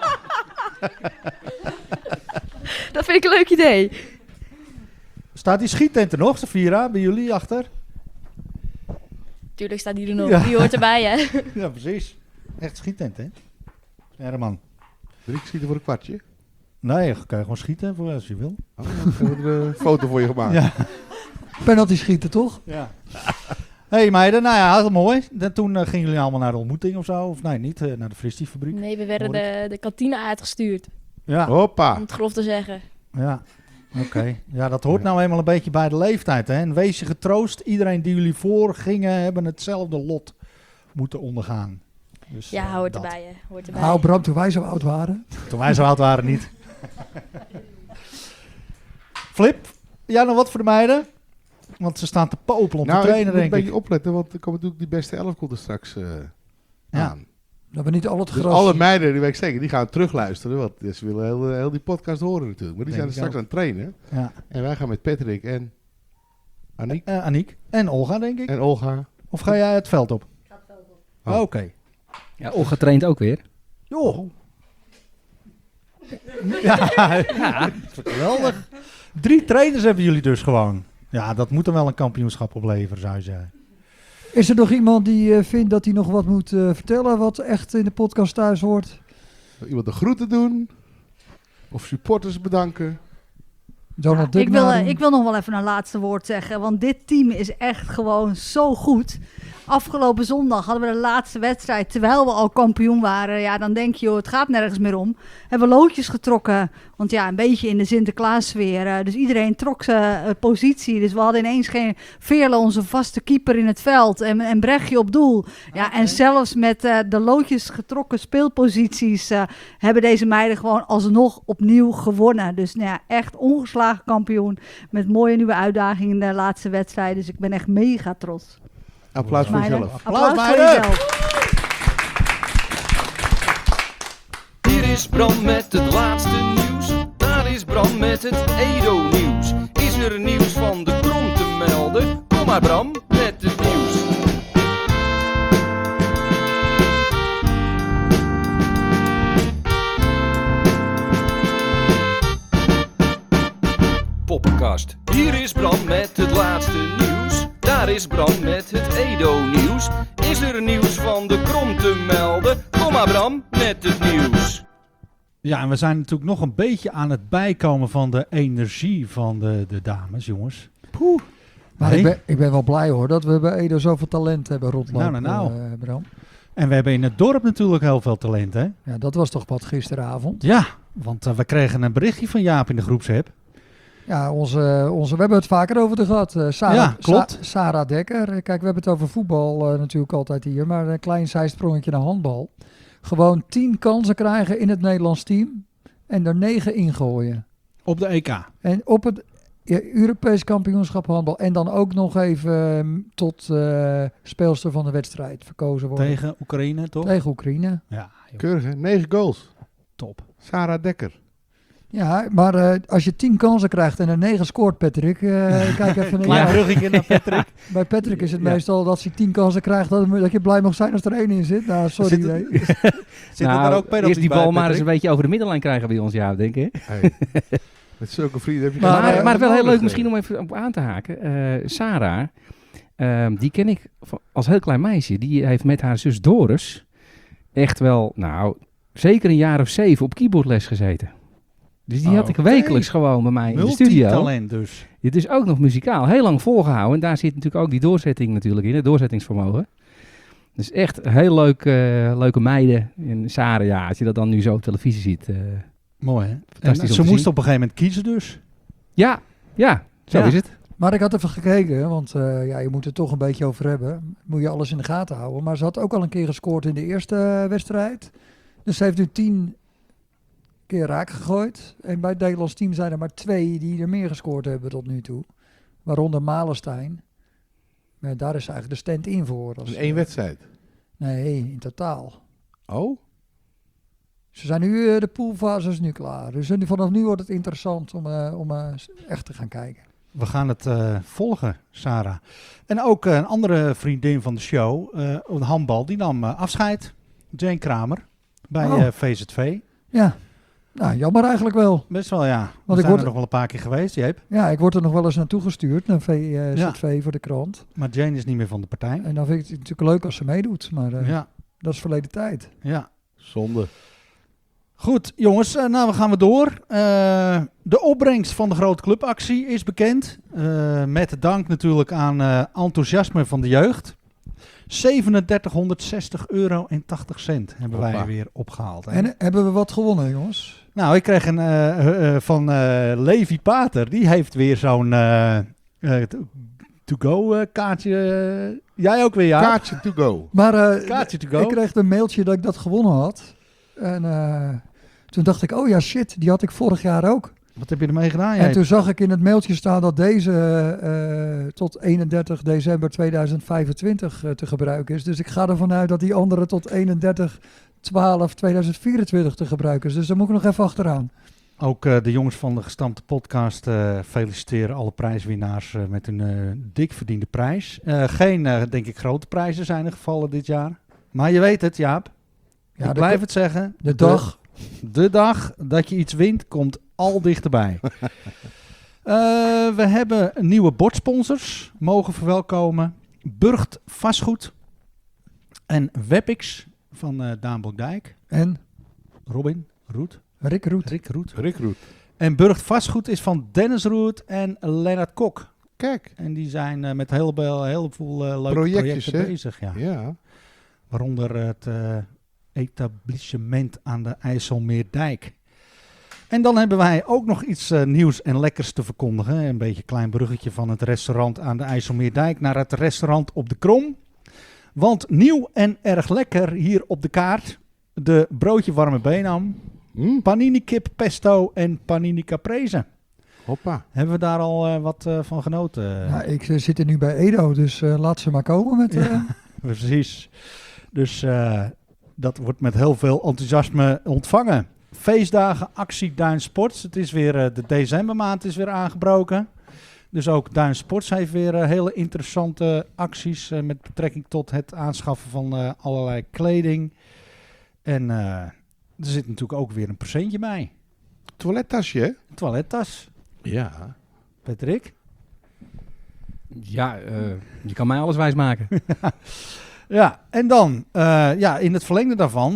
Dat vind ik een leuk idee. Staat die schiettent er nog, Safira, bij jullie achter? Tuurlijk staat die er nog. Ja. Die hoort erbij, hè? Ja, precies. Echt schiettent, hè? Herman. 3 schieten voor een kwartje. Nee, je kan gewoon schieten voor als je wil. Oh, dan hebben we er een foto voor je gemaakt. Ja. Penalty schieten toch? Ja. Hey meiden, nou ja, heel mooi. En toen gingen jullie allemaal naar de ontmoeting of zo? Of nee, niet naar de Fristie-fabriek? Nee, we werden Hoor de kantine uitgestuurd. Ja, Hoppa. Om het grof te zeggen. ja. Oké. Ja, dat hoort nou eenmaal een beetje bij de leeftijd, hè? En wees je getroost, iedereen die jullie voorgingen, hebben hetzelfde lot moeten ondergaan. Dus, Ja, hoort dat. erbij, hè. Hoort erbij. Nou Bram, toen wij zo oud waren. Toen wij zo oud waren, niet. Flip, jij nog wat voor de meiden? Want ze staan te popelen om te Nou, trainen, ik moet denk een ik. beetje opletten, want er komt natuurlijk die beste 11 komt er straks aan. Dat we niet al het Dus gras... alle meiden, die weet ik zeker, die gaan terugluisteren. Want ze willen heel die podcast horen natuurlijk. Maar die Denk zijn er ik straks aan het trainen. Ja. En wij gaan met Patrick en Aniek Aniek en Olga, denk ik. en Olga. Of ga jij het veld op? Oh. Oké. Ja, Olga traint ook weer. Joh. Ja, geweldig. 3 trainers hebben jullie dus gewoon. Ja, dat moet dan wel een kampioenschap opleveren, zou je zeggen. Is er nog iemand die vindt dat hij nog wat moet vertellen wat echt in de podcast thuis hoort? Iemand de groeten doen. Of supporters bedanken. Donald Ja, Duck ik wil nog wel even een laatste woord zeggen. Want dit team is echt gewoon zo goed. Afgelopen zondag hadden we de laatste wedstrijd. Terwijl we al kampioen waren. Ja, dan denk je, joh, het gaat nergens meer om. Hebben we loodjes getrokken. Want ja, een beetje in de Sinterklaas-sfeer. Dus iedereen trok zijn positie. Dus we hadden ineens geen Veerle, onze vaste keeper in het veld. En Brechtje op doel. Ja, en zelfs met de loodjes getrokken speelposities hebben deze meiden gewoon alsnog opnieuw gewonnen. Dus nou ja, echt ongeslagen kampioen. Met mooie nieuwe uitdagingen in de laatste wedstrijd. Dus ik ben echt mega trots. Applaus voor Meiden, jezelf. applaus voor meiden. jezelf. Hier is Bram met het laatste nieuws. Daar is Bram met het Edo-nieuws. Is er nieuws van de Krom te melden? Kom maar Bram met het nieuws. Poppenkast. Hier is Bram met het laatste nieuws. Daar is Bram met het Edo-nieuws. Is er nieuws van de Krom te melden? Kom maar Bram met het nieuws. Ja, en we zijn natuurlijk nog een beetje aan het bijkomen van de energie van de dames, jongens. Poeh. Maar Nee. ik ben wel blij hoor dat we bij Edo zoveel talent hebben rondlopen, Nou. Bram. En we hebben in het dorp natuurlijk heel veel talent, hè? Ja, dat was toch wat gisteravond. Ja, want we kregen een berichtje van Jaap in de groepsapp. Ja, we hebben het vaker over te gehad. Ja, klopt. Sarah Dekker. Kijk, we hebben het over voetbal natuurlijk altijd hier. Maar een klein zijsprongetje naar handbal. Gewoon 10 kansen krijgen in het Nederlands team. En er 9 ingooien. Op de EK. En op het Europees kampioenschap handbal. En dan ook nog even tot speelster van de wedstrijd verkozen worden. Tegen Oekraïne, toch? Tegen Oekraïne. Ja, joh, Keurig, hè? 9 goals. top. Sarah Dekker. Ja, maar als je 10 kansen krijgt en er 9 scoort, Patrick. Kijk even Klein naar bruggetje naar Patrick. Bij Patrick is het Ja. meestal dat als hij 10 kansen krijgt, dat je blij mag zijn als er 1 in zit. Nou, sorry. Zit nee. Zit er daar ook penalty eerst die bij, bal maar eens Patrick? een beetje over de middenlijn krijgen bij ons, ja, denk ik. Hey. Met zulke vrienden heb je Maar wel heel leuk nodig. misschien om even op aan te haken. Sarah, die ken ik als heel klein meisje. Die heeft met haar zus Doris echt wel, nou, zeker een jaar of 7 op keyboardles gezeten. Dus die had ik wekelijks gewoon bij mij in de studio. Multitalent dus. Dit is ook nog muzikaal. Heel lang volgehouden. En daar zit natuurlijk ook die doorzetting natuurlijk in. Het doorzettingsvermogen. Dus echt heel leuke meiden. En Sarah, ja, als je dat dan nu zo op televisie ziet. Mooi, hè? Fantastisch En om ze te moest zien. op een gegeven moment kiezen dus. Ja, zo Ja. is het. Maar ik had even gekeken, want je moet het toch een beetje over hebben. Moet je alles in de gaten houden. Maar ze had ook al een keer gescoord in de eerste wedstrijd. Dus ze heeft nu 10 keer raak gegooid. En bij het Nederlands team zijn er maar 2 die er meer gescoord hebben tot nu toe. Waaronder Malenstein. Maar daar is eigenlijk de stand-in voor. In 1 wedstrijd. Nee, in totaal. Oh? Ze zijn nu, de poolfase is nu klaar. Dus vanaf nu wordt het interessant om echt te gaan kijken. We gaan het volgen, Sarah. En ook een andere vriendin van de show, een handbal, die nam afscheid. Jane Kramer bij VZV. Ja, nou jammer eigenlijk wel. Best wel, ja. We ik zijn word- er nog wel een paar keer geweest, Jeep. Ja, ik word er nog wel eens naartoe gestuurd, naar VZV voor de krant. Maar Jane is niet meer van de partij. En dan vind ik het natuurlijk leuk als ze meedoet, maar Ja, dat is verleden tijd. ja. Zonde. Goed, jongens, nou we gaan door. De opbrengst van de grote clubactie is bekend. Met dank natuurlijk aan enthousiasme van de jeugd. €3760,80 hebben wij Hoppa. weer opgehaald. Hè? En hebben we wat gewonnen, jongens? Nou, ik kreeg een van Levi Pater. Die heeft weer zo'n to-go kaartje. Jij ook weer, ja? Kaartje to go. Maar Kaartje to go. ik kreeg een mailtje dat ik dat gewonnen had. En toen dacht ik, oh ja shit, die had ik vorig jaar ook. Wat heb je ermee gedaan? En toen zag ik in het mailtje staan dat deze tot 31 december 2025 te gebruiken is. Dus ik ga ervan uit dat die andere tot 31/12/2024 te gebruiken is. Dus daar moet ik nog even achteraan. Ook de jongens van de Gestampte Podcast feliciteren alle prijswinnaars met een dik verdiende prijs. Geen, denk ik, grote prijzen zijn er gevallen dit jaar. Maar je weet het, Jaap. Ja, Ik blijf het zeggen. De dag. De dag dat je iets wint, komt al dichterbij. We hebben nieuwe bordsponsors mogen verwelkomen. Burgt Vastgoed en Webix van Daan Blokdijk. En Robin Roet. Rick Roet. Rick Roet. Rick Roet. En Burgt Vastgoed is van Dennis Roert en Lennart Kok. Kijk. En die zijn met heel veel leuke projecten bezig. Ja. Waaronder het etablissement aan de IJsselmeerdijk. En dan hebben wij ook nog iets nieuws en lekkers te verkondigen. Een beetje een klein bruggetje van het restaurant aan de IJsselmeerdijk naar het restaurant op de Krom. Want nieuw en erg lekker hier op de kaart. De broodje warme benam, panini kip pesto en panini caprese. Hoppa. Hebben we daar al wat van genoten? Ja, ik zit er nu bij Edo, dus laat ze maar komen met... Ja, precies. Dus dat wordt met heel veel enthousiasme ontvangen. Feestdagen, actie Duin Sports. Het is weer de decembermaand is weer aangebroken. Dus ook Duin Sports heeft weer hele interessante acties met betrekking tot het aanschaffen van allerlei kleding. En er zit natuurlijk ook weer een presentje bij. Toilettasje, hè? Toilettas. Ja. Patrick? Ja, je kan mij alles wijsmaken. Ja, en dan, in het verlengde daarvan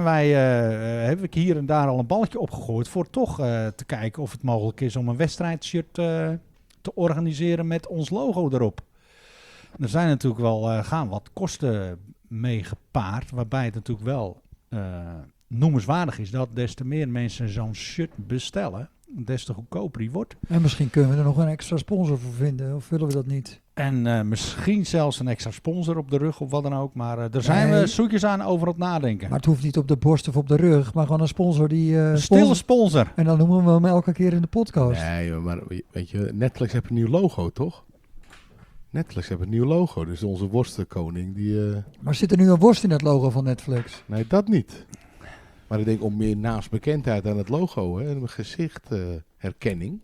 heb ik hier en daar al een balletje opgegooid voor toch te kijken of het mogelijk is om een wedstrijdshirt te organiseren met ons logo erop. Er zijn natuurlijk wel, gaan wat kosten mee gepaard, waarbij het natuurlijk wel noemenswaardig is dat des te meer mensen zo'n shirt bestellen, des te goedkoper die wordt. En misschien kunnen we er nog een extra sponsor voor vinden, of willen we dat niet? En misschien zelfs een extra sponsor op de rug of wat dan ook. Maar daar zijn we zoetjes aan over het nadenken. Maar het hoeft niet op de borst of op de rug, maar gewoon een sponsor die... een stille sponsor. En dan noemen we hem elke keer in de podcast. Nee, maar weet je, Netflix heeft een nieuw logo, toch? Netflix heeft een nieuw logo, dus onze worstenkoning die... Maar zit er nu een worst in het logo van Netflix? Nee, dat niet. Maar ik denk om meer naamsbekendheid aan het logo, hè, en een gezichtherkenning,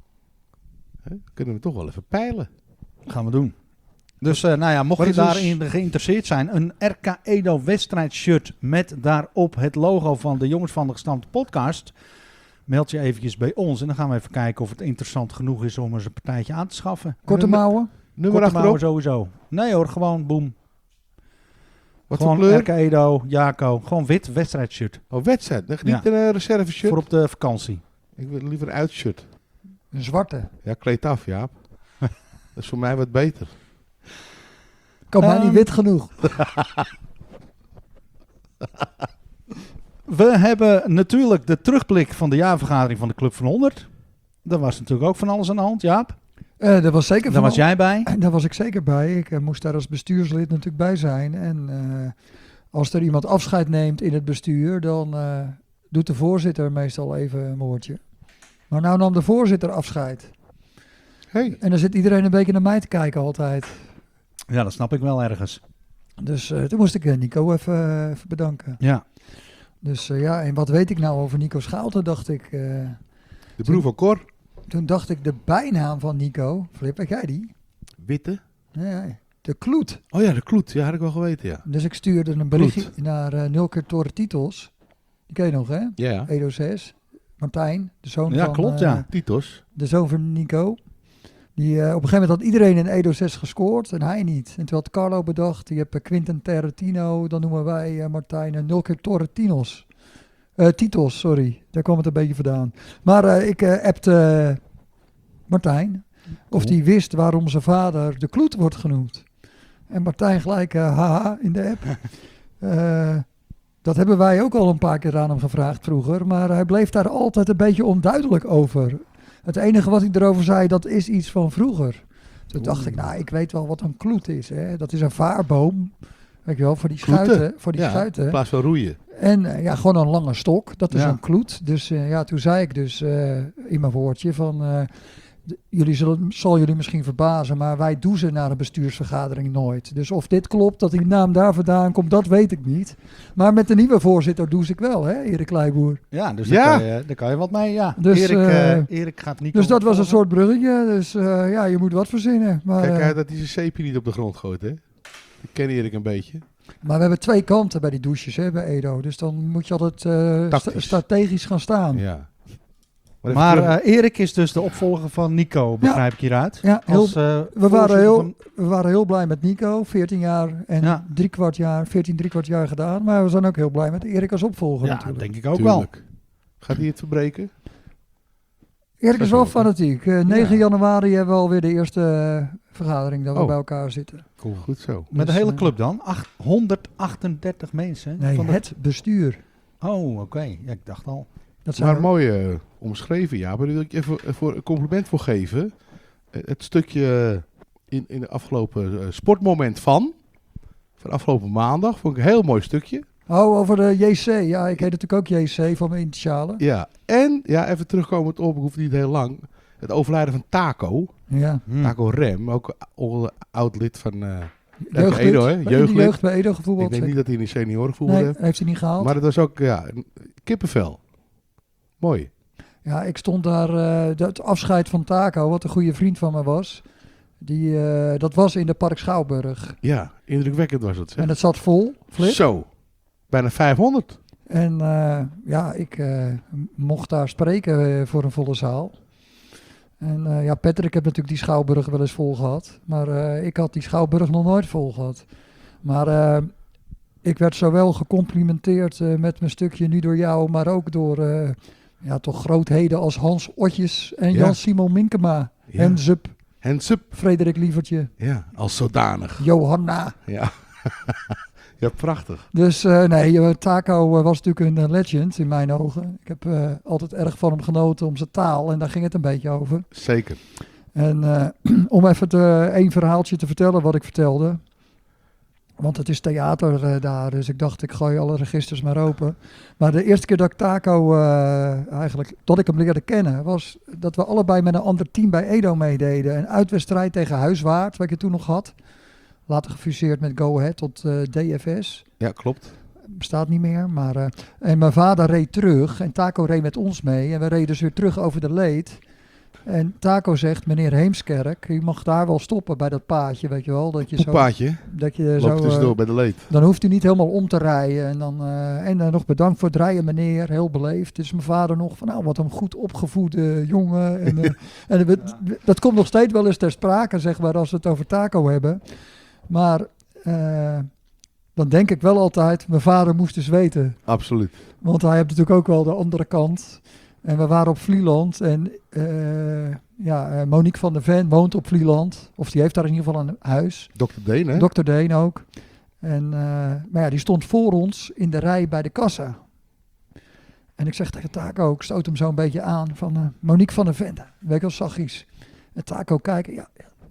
kunnen we toch wel even peilen. Gaan we doen. Dus mocht je daarin geïnteresseerd zijn, een RK Edo wedstrijdshirt met daarop het logo van de Jongens van de Gestampte podcast, meld je eventjes bij ons en dan gaan we even kijken of het interessant genoeg is om eens een partijtje aan te schaffen. Korte mouwen? Nummer Korte mouwen achterop? sowieso. Nee hoor, gewoon boem. Wat gewoon voor kleur? RK Edo, Jaco, gewoon wit wedstrijdshirt. Oh, wedstrijd. Niet een reserveshirt? Voor op de vakantie. Ik wil liever een uitshirt. Een zwarte? Ja, kleed af, Jaap. Dat is voor mij wat beter. Kan mij niet wit genoeg. We hebben natuurlijk de terugblik van de jaarvergadering van de Club van 100. Daar was natuurlijk ook van alles aan de hand, Jaap. Daar was zeker Daar was jij bij? Daar was ik zeker bij. Ik moest daar als bestuurslid natuurlijk bij zijn. En als er iemand afscheid neemt in het bestuur, dan doet de voorzitter meestal even een woordje. Maar nou nam de voorzitter afscheid. Hey. En dan zit iedereen een beetje naar mij te kijken altijd. Ja, dat snap ik wel ergens. Dus toen moest ik Nico even bedanken. Ja. Dus en wat weet ik nou over Nico Schouten, dacht ik. De broer van Cor. Toen dacht ik de bijnaam van Nico. Flip, weet jij die? Witte? Nee, de Kloet. Oh ja, de Kloet. Ja, had ik wel geweten, ja. Dus ik stuurde een berichtje naar 0 keer Torre Titos. Die ken je nog, hè? Ja. Edo 6. Martijn, de zoon van... Ja, klopt, ja. Titos. De zoon van Nico. Die, op een gegeven moment had iedereen in Edo 6 gescoord en hij niet. En toen had Carlo bedacht, je hebt Quinten Tarantino, dan noemen wij Martijn 0 keer Torre Tinos. Titos, sorry. Daar kwam het een beetje vandaan. Maar ik appte Martijn of die wist waarom zijn vader de Kloet wordt genoemd. En Martijn gelijk haha in de app. Dat hebben wij ook al een paar keer aan hem gevraagd vroeger. Maar hij bleef daar altijd een beetje onduidelijk over. Het enige wat hij erover zei, dat is iets van vroeger. Toen dacht ik, ik weet wel wat een kloet is. Hè? Dat is een vaarboom. Weet je wel, voor die schuiten. Voor die schuiten. In plaats van roeien. En gewoon een lange stok. Dat is Ja. een kloet. Dus toen zei ik dus in mijn woordje van... zal jullie misschien verbazen, maar wij doen ze naar een bestuursvergadering nooit. Dus of dit klopt, dat die naam daar vandaan komt, dat weet ik niet. Maar met de nieuwe voorzitter doe ik wel, hè, Erik Kleiboer. Ja, dus Ja. Daar kan je wat mee, ja. Dus, Erik gaat Nico Dus dat was een opvolgen. soort bruggetje. Dus je moet wat verzinnen. Maar, Kijk uit dat hij zijn zeepje niet op de grond gooit, hè. Ik ken Erik een beetje. maar we hebben 2 kanten bij die douches, hè, bij Edo. Dus dan moet je altijd strategisch gaan staan. Ja. Maar Erik is dus de opvolger van Nico, begrijp ik hieruit. Ja, Als, we waren heel blij met Nico. 14 jaar en 3/4 jaar gedaan. Maar we zijn ook heel blij met Erik als opvolger Ja, natuurlijk. denk ik ook Tuurlijk. Gaat hij het verbreken? Erik is wel fanatiek. 9 januari hebben we alweer de eerste vergadering dat we bij elkaar zitten. Cool. Goed zo. Met de hele club dan? 138 mensen? Nee, van het bestuur. Oh, oké. Ja, ik dacht al. Dat Maar mooi omschreven, ja. Maar daar wil ik even voor een compliment voor geven. Het stukje in de afgelopen sportmoment van afgelopen maandag, vond ik een heel mooi stukje. Oh, over de JC. Ja, ik heet natuurlijk ook JC van mijn initialen. Ja, en even terugkomend op, ik hoef niet heel lang. Het overlijden van Taco. Ja. Taco Rem, ook oud-lid van Jeugdlid. Edo, hè? Jeugdlid. Jeugd bij Edo gevoetbald. Ik denk niet dat hij in de seniorenvoetbal Nee, heeft. heeft hij niet gehaald. Maar het was ook, kippenvel. Mooi. Ja, ik stond daar, het afscheid van Taco, wat een goede vriend van me was. Dat was in de Park Schouwburg. Ja, indrukwekkend was het. Zeg. En het zat vol, Flip. Zo, bijna 500. En ik mocht daar spreken voor een volle zaal. En Patrick heeft natuurlijk die Schouwburg wel eens vol gehad. Maar ik had die Schouwburg nog nooit vol gehad. Maar ik werd zowel gecomplimenteerd met mijn stukje nu door jou, maar ook door toch grootheden als Hans Otjes en Jan-Simon Minkema. Ja. Hands up. Frederik Lievertje. Ja, als zodanig. Johanna. Ja. Ja, prachtig. Dus Taco was natuurlijk een legend in mijn ogen. Ik heb altijd erg van hem genoten om zijn taal en daar ging het een beetje over. Zeker. En om even één verhaaltje te vertellen wat ik vertelde. Want het is theater daar, dus ik dacht ik gooi alle registers maar open. Maar de eerste keer dat ik Taco dat ik hem leerde kennen, was dat we allebei met een ander team bij Edo meededen. Een uitwedstrijd tegen Huiswaard, wat ik toen nog had. Later gefuseerd met Go Ahead tot DFS. Ja, klopt. Bestaat niet meer, maar... en mijn vader reed terug en Taco reed met ons mee. En we reden dus weer terug over de leed. En Taco zegt, meneer Heemskerk, u mag daar wel stoppen bij dat paadje, weet je wel. Dat je Poepaadje. Dat je loopt dus door bij de leed. Dan hoeft u niet helemaal om te rijden. En dan nog bedankt voor het rijden, meneer. Heel beleefd. Dus mijn vader nog van, wat een goed opgevoede jongen. Dat komt nog steeds wel eens ter sprake, zeg maar, als we het over Taco hebben. Maar dan denk ik wel altijd, mijn vader moest dus weten. Absoluut. Want hij heeft natuurlijk ook wel de andere kant. En we waren op Vlieland en Monique van der Ven woont op Vlieland. Of die heeft daar in ieder geval een huis. Dr. Deen, hè? Dr. Deen ook. En, die stond voor ons in de rij bij de kassa. En ik zeg tegen Taco, ik stoot hem zo een beetje aan van Monique van der Ven. Weet je wel, zachtjes. En Taco kijken, ja.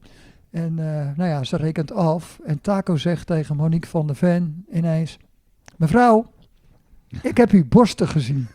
En ze rekent af. En Taco zegt tegen Monique van der Ven ineens, mevrouw, ik heb uw borsten gezien.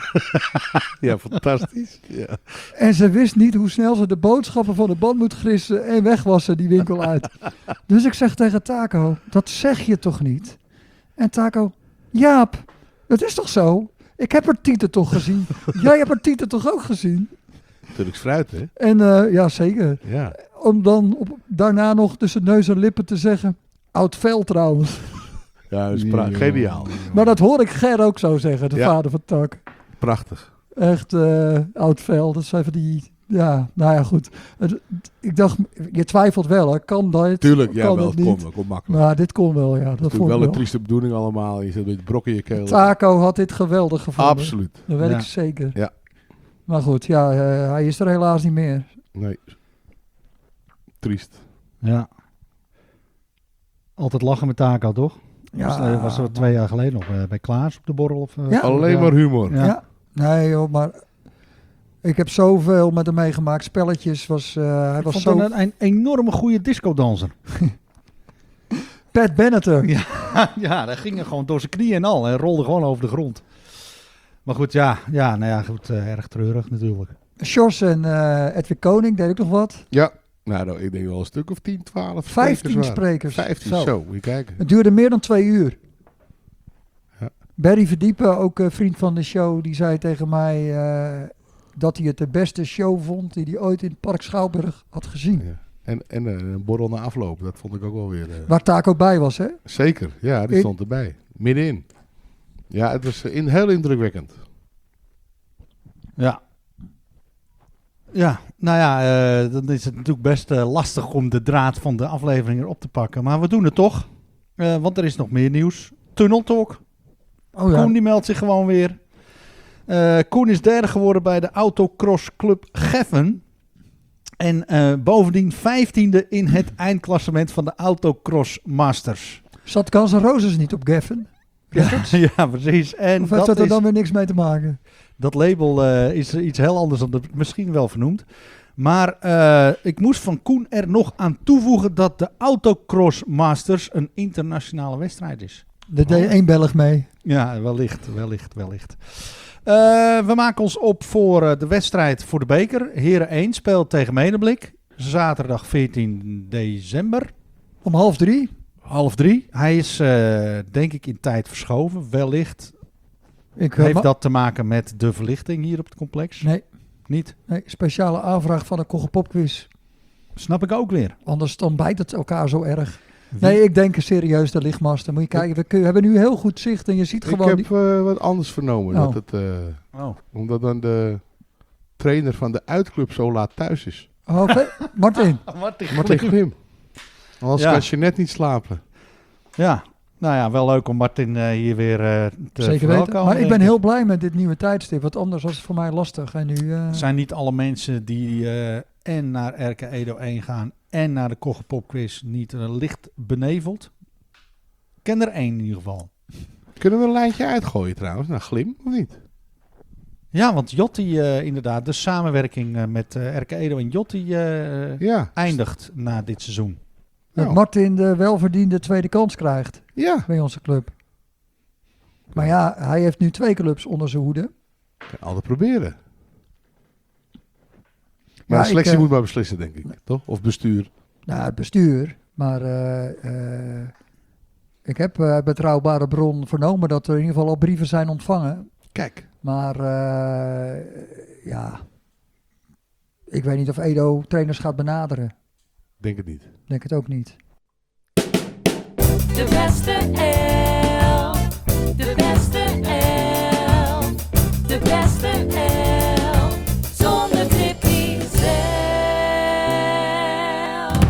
Ja, fantastisch. Ja. En ze wist niet hoe snel ze de boodschappen van de band moet grissen en wegwassen die winkel uit. Dus ik zeg tegen Taco, dat zeg je toch niet? En Taco, Jaap, dat is toch zo? Ik heb haar tieten toch gezien? Jij hebt haar tieten toch ook gezien? Turks fruit, hè? En ja, zeker. Ja. Om dan daarna nog tussen neus en lippen te zeggen, oud vel trouwens. Ja, dat is geniaal. Maar dat hoor ik Ger ook zo zeggen, de vader van Tak. Prachtig. Echt oud vel. Dat zijn van die... Ja, nou ja, goed. Ik dacht, je twijfelt wel, hè. Kan dat? Tuurlijk, ja, kan wel. het Het niet? kon makkelijk. Maar dit kon wel, ja. Dat vond vond wel ik een trieste bedoeling allemaal. Je zit met brok in je keel. Taco had dit geweldig gevonden. Absoluut. Dat weet ik zeker. Ja. Maar goed, ja, hij is er helaas niet meer. Nee. Triest. Ja. Altijd lachen met Taco, toch? Ja. Was er 2 jaar geleden nog bij Klaas op de borrel? Of, ja. Alleen maar humor. Ja. Nee joh, maar ik heb zoveel met hem meegemaakt. Spelletjes was... hij was zo een enorme goede discodanser. Pat Benatar. Ja, dat ging er gewoon door zijn knieën en al. Hij rolde gewoon over de grond. Maar goed, erg treurig natuurlijk. Sjors en Edwin Koning deed ook nog wat. Ja, nou, ik denk wel een stuk of 10, 12 15 sprekers. 15, zo, moet je kijken. Het duurde meer dan 2 uur. Ja. Barry Verdiepen, ook vriend van de show, die zei tegen mij dat hij het de beste show vond die hij ooit in het Park Schouwburg had gezien. Ja. En een borrel na afloop, dat vond ik ook wel weer... Waar Taco bij was, hè? Zeker, ja, die stond erbij. Middenin. Ja, het was heel indrukwekkend. Ja. Ja, nou ja, dan is het natuurlijk best lastig om de draad van de aflevering erop te pakken. Maar we doen het toch, want er is nog meer nieuws. Tunnel Talk. Oh ja. Koen die meldt zich gewoon weer. Koen is derde geworden bij de Autocross Club Geffen. En bovendien 15e in het eindklassement van de Autocross Masters. Zat Guns N' Roses niet op Geffen? Ja, precies. En Of heeft dat er dan weer niks mee te maken? Dat label is iets heel anders dan misschien wel vernoemd. Maar ik moest van Koen er nog aan toevoegen dat de Autocross Masters een internationale wedstrijd is. Er deed 1 Belg mee. Ja, wellicht. We maken ons op voor de wedstrijd voor de beker. Heren 1 speelt tegen Medemblik. Zaterdag 14 december. Om 2:30. 2:30. Hij is denk ik in tijd verschoven. Wellicht. Heeft dat te maken met de verlichting hier op het complex? Nee. Niet? Nee, speciale aanvraag van de Kogge-popquiz. Snap ik ook weer. Anders dan bijt het elkaar zo erg. Nee, ik denk serieus de lichtmasten. Moet je kijken, we hebben nu heel goed zicht en je ziet gewoon... Ik heb wat anders vernomen. Oh. Omdat dan de trainer van de uitclub zo laat thuis is. Oké, Martin. Martin Glim. Anders kan je net niet slapen. Ja, nou ja, wel leuk om Martin hier weer te Zeker weten. Maar ik ben heel blij met dit nieuwe tijdstip. Want anders was het voor mij lastig. En nu, zijn niet alle mensen die en naar RK Edo 1 gaan en naar de Kogge-popquiz niet licht beneveld? Ik ken er 1 in ieder geval. Kunnen we een lijntje uitgooien trouwens naar Glim of niet? Ja, want Jotti inderdaad, de samenwerking met RK Edo en Jotti eindigt na dit seizoen. Dat Martin de welverdiende tweede kans krijgt bij onze club. Maar ja, hij heeft nu 2 clubs onder zijn hoede. Kan altijd proberen. Maar de selectie moet maar beslissen, denk ik. Toch? Of bestuur? Nou, het bestuur. Maar ik heb betrouwbare bron vernomen dat er in ieder geval al brieven zijn ontvangen. Kijk. Maar ik weet niet of Edo trainers gaat benaderen. Denk het niet. Denk het ook niet. De beste elf. De beste elf. De beste elf. Zonder Tippy zelf.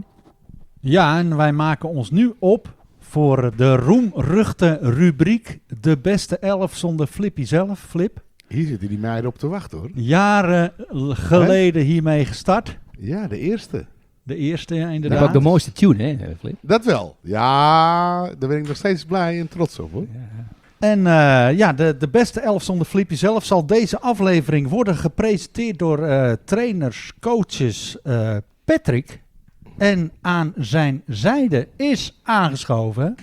Ja, en wij maken ons nu op voor de roemruchte rubriek De beste elf zonder Flippy zelf. Flip. Hier zitten die meiden op te wachten, hoor. Jaren geleden hiermee gestart. Ja, de eerste. De eerste, ja, inderdaad. Dat was ook de mooiste tune, hè, Flip? Dat wel. Ja, daar ben ik nog steeds blij en trots op, hoor. Ja. En de beste elf zonder Flippy zelf zal deze aflevering worden gepresenteerd door trainers, coaches Patrick. En aan zijn zijde is aangeschoven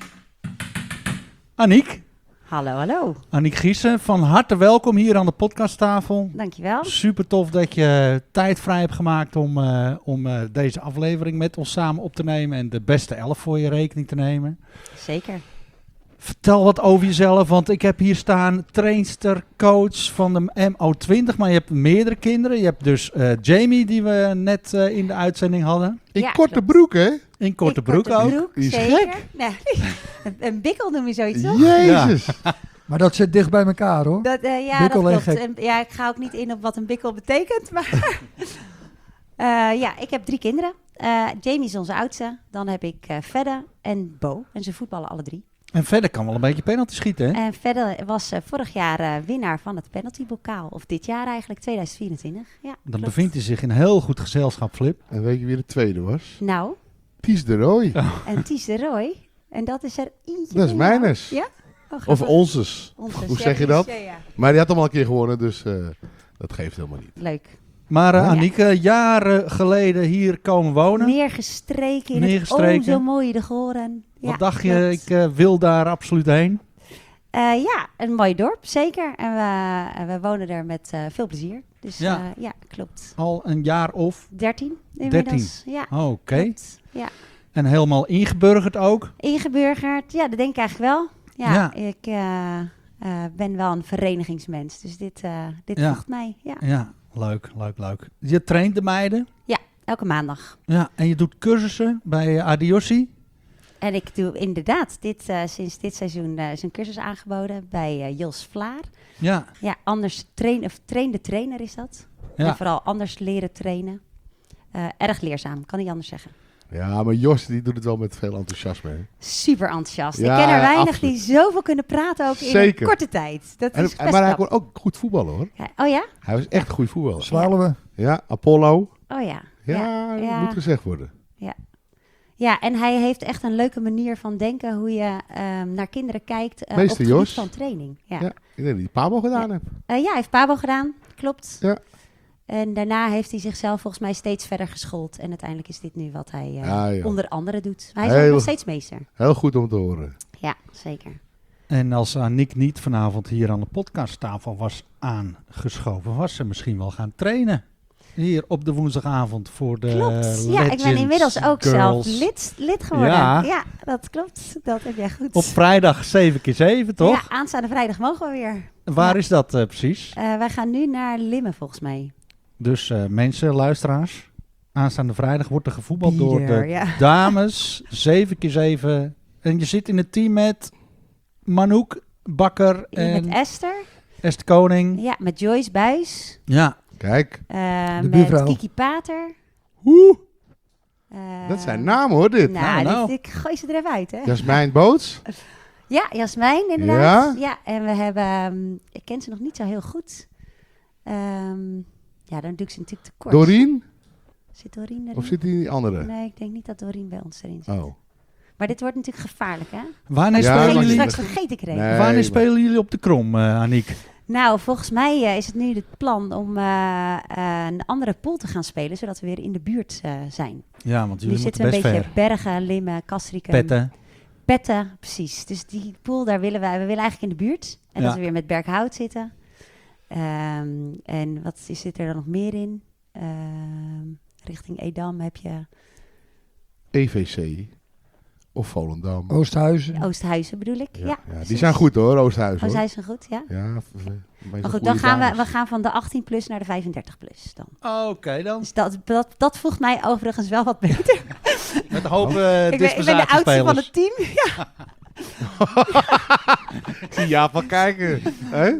Aniek. Hallo. Aniek Giessen, van harte welkom hier aan de podcasttafel. Dankjewel. Super tof dat je tijd vrij hebt gemaakt om deze aflevering met ons samen op te nemen en de beste elf voor je rekening te nemen. Zeker. Vertel wat over jezelf, want ik heb hier staan trainster, coach van de MO20, maar je hebt meerdere kinderen. Je hebt dus Jamie, die we net in de uitzending hadden. In korte broek, hè? In korte broek ook. Die is zeker. gek. Nee, een bikkel noem je zoiets, toch? Jezus. Ja. Maar dat zit dicht bij elkaar, hoor. Ja, dat klopt. Ja, ik ga ook niet in op wat een bikkel betekent, maar... ik heb 3 kinderen. Jamie is onze oudste. Dan heb ik Fedde en Bo. En ze voetballen alle 3. En verder kan wel een beetje penalty schieten, hè? En Fedde was vorig jaar winnaar van het penaltybokaal. Of dit jaar eigenlijk, 2024. Ja, Dan bevindt hij zich in heel goed gezelschap, Flip. En weet je wie de tweede was? Nou. Ties de Roy. Oh. En Ties de Roy. En dat is er eentje. Dat is mijnes. Ja? Oh, of onzes. Hoe zeg je dat? Ja. Maar die had hem al een keer gewonnen, dus dat geeft helemaal niet. Leuk. Maar Anieke, jaren geleden hier komen wonen. Neergestreken in het zo mooie de Goren. Wat dacht je, ik wil daar absoluut heen? Een mooi dorp, zeker. En we wonen er met veel plezier. Dus ja, klopt. Al een jaar of? 13 inmiddels. 13? Ja, oké. Ja. En helemaal ingeburgerd ook? Ingeburgerd, ja, dat denk ik eigenlijk wel. Ja. Ik ben wel een verenigingsmens, dus dit voegt mij. Ja, leuk. Je traint de meiden? Ja, elke maandag. Ja, en je doet cursussen bij Adiossi? En ik doe inderdaad sinds dit seizoen is een cursus aangeboden bij Jos Vlaar. Ja. Ja, anders train de trainer is dat. Ja. En vooral anders leren trainen. Erg leerzaam, kan niet anders zeggen. Ja, maar Jos die doet het wel met veel enthousiasme. Hè? Super enthousiast. Ja, Ik ken er weinig absoluut. die zoveel kunnen praten ook in Zeker. een korte tijd. Dat is best Maar hij knap. kon ook goed voetballen hoor. Ja, oh ja? Hij was echt een goed voetballer. Zwaluwen. Ja, Apollo. Oh ja. Ja, dat moet gezegd worden. Ja. Ja, en hij heeft echt een leuke manier van denken hoe je naar kinderen kijkt op het Meester gebied Jos. van training. Ja, Ja, ik denk dat hij Pabo gedaan heeft. Ja, hij heeft Pabo gedaan, klopt. Ja. En daarna heeft hij zichzelf volgens mij steeds verder geschoold. En uiteindelijk is dit nu wat hij Ja. onder andere doet. Maar hij is ook nog steeds meester. Heel goed om te horen. Ja, zeker. En als Aniek niet vanavond hier aan de podcasttafel was aangeschoven, was ze misschien wel gaan trainen. Hier op de woensdagavond voor de Klopt. Ja, ik ben inmiddels ook zelf lid geworden. Ja, dat klopt. Dat heb jij goed. Op vrijdag 7x7, toch? Ja, aanstaande vrijdag mogen we weer. Waar is dat precies? Wij gaan nu naar Limmen volgens mij. Dus mensen, luisteraars, aanstaande vrijdag wordt er gevoetbald door Bier, de ja. dames, 7x7. En je zit in het team met Manouk Bakker en Met Esther. Esther Koning. Ja, met Joyce Buijs. Ja. Kijk. De Met buurvrouw. Kiki Pater. Dat zijn namen hoor, dit. Nou. Ik gooi ze er even uit, hè. Jasmijn Boots. Ja, Jasmijn inderdaad. Ja? Ja, en we hebben... ik ken ze nog niet zo heel goed. Ja, dan doe ik ze natuurlijk te kort. Doreen? Zit Doreen erin? Of zit die andere? Nee, ik denk niet dat Doreen bij ons erin zit. Oh. Maar dit wordt natuurlijk gevaarlijk, hè? Wanneer Dat spelen ga ik jullie? straks vergeten krijgen. Wanneer spelen jullie op de Krom, Aniek? Nou, volgens mij is het nu het plan om een andere pool te gaan spelen, zodat we weer in de buurt zijn. Ja, want jullie nu moeten zitten we een best beetje ver. Bergen, Limmen, Castricum. Petten, precies. Dus die pool, daar willen we willen eigenlijk in de buurt. En Ja. dat we weer met Berkhout zitten. En wat zit er dan nog meer in? Richting Edam heb je EVC. Of Volendam. Oosthuizen. Oosthuizen bedoel ik. Ja, Ja, precies. die zijn goed hoor, Oosthuizen. hoor. Oosthuizen goed, ja. Ja, Maar goed, dan gaan we gaan van de 18 plus naar de 35 plus dan. Oké, dan. Dus dat voegt mij overigens wel wat beter. Met een hoop ik ben de oudste van het team. Ja. Ik zie Jaap van kijken. Hè?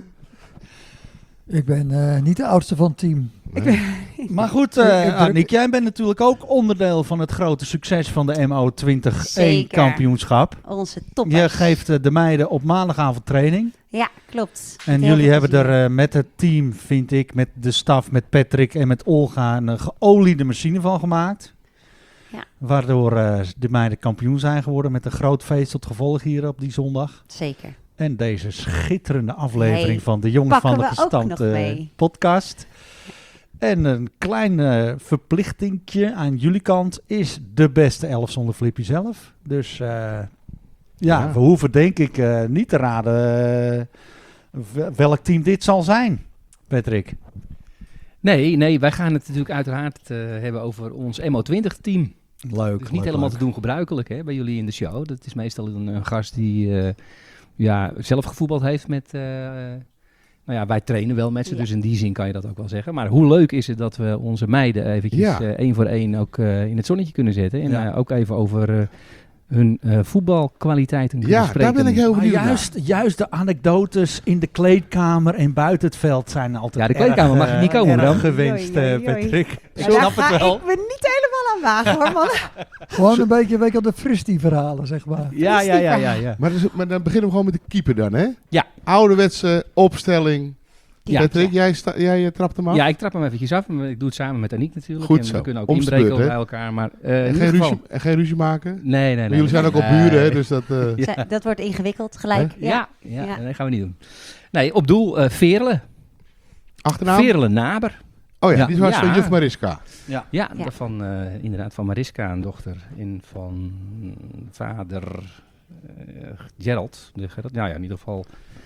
Ik ben niet de oudste van het team. Maar goed, Aniek, jij bent natuurlijk ook onderdeel van het grote succes van de MO21 Zeker. kampioenschap. Onze toppers. Je geeft de meiden op maandagavond training. Ja, klopt. En Heel jullie veel hebben plezier. er met het team, vind ik, met de staf, met Patrick en met Olga, een geoliede machine van gemaakt. Ja. Waardoor de meiden kampioen zijn geworden met een groot feest tot gevolg hier op die zondag. Zeker. En deze schitterende aflevering Hey, van de Jongens van de pakken we ook nog Gestampte mee. podcast. En een klein verplichtingje aan jullie kant is de beste 11 zonder Flippy zelf. Dus ja, we hoeven denk ik niet te raden welk team dit zal zijn, Patrick. Nee, wij gaan het natuurlijk uiteraard hebben over ons MO20-team. Leuk. Dus niet helemaal te doen gebruikelijk hè, bij jullie in de show. Dat is meestal een gast die zelf gevoetbald heeft met... nou ja, wij trainen wel met ze, dus in die zin kan je dat ook wel zeggen. Maar hoe leuk is het dat we onze meiden eventjes één voor één ook in het zonnetje kunnen zetten. En ook even over hun voetbalkwaliteiten kunnen spreken. Daar ben ik heel benieuwd naar. Juist de anekdotes in de kleedkamer en buiten het veld zijn altijd Ja, de kleedkamer mag je niet komen, Bram. gewenst, Patrick. Ik Daar snap ga het wel. ik me niet helemaal aan wagen, hoor, man. Gewoon een beetje de Fristi-verhalen, zeg maar. Ja. Maar dan beginnen we gewoon met de keeper dan, hè? Ja. Ouderwetse opstelling. Ja. Patrick, jij trapt hem af? Ja, ik trap hem eventjes af. Ik doe het samen met Aniek natuurlijk. Goed en zo. we kunnen ook Om de inbreken beurt, hè? bij elkaar. Maar, En geen ruzie maken? Nee. Maar jullie zijn ook op buren, hè? Dus dat... Dat wordt ingewikkeld gelijk. Ja, dat gaan we niet doen. Nee, op doel Veerle. Achternaam? Veerle Naber. Oh ja, die was van juf Mariska. Ja. Van, inderdaad van Mariska, een dochter. En van vader Gerald. Ja, in ieder geval.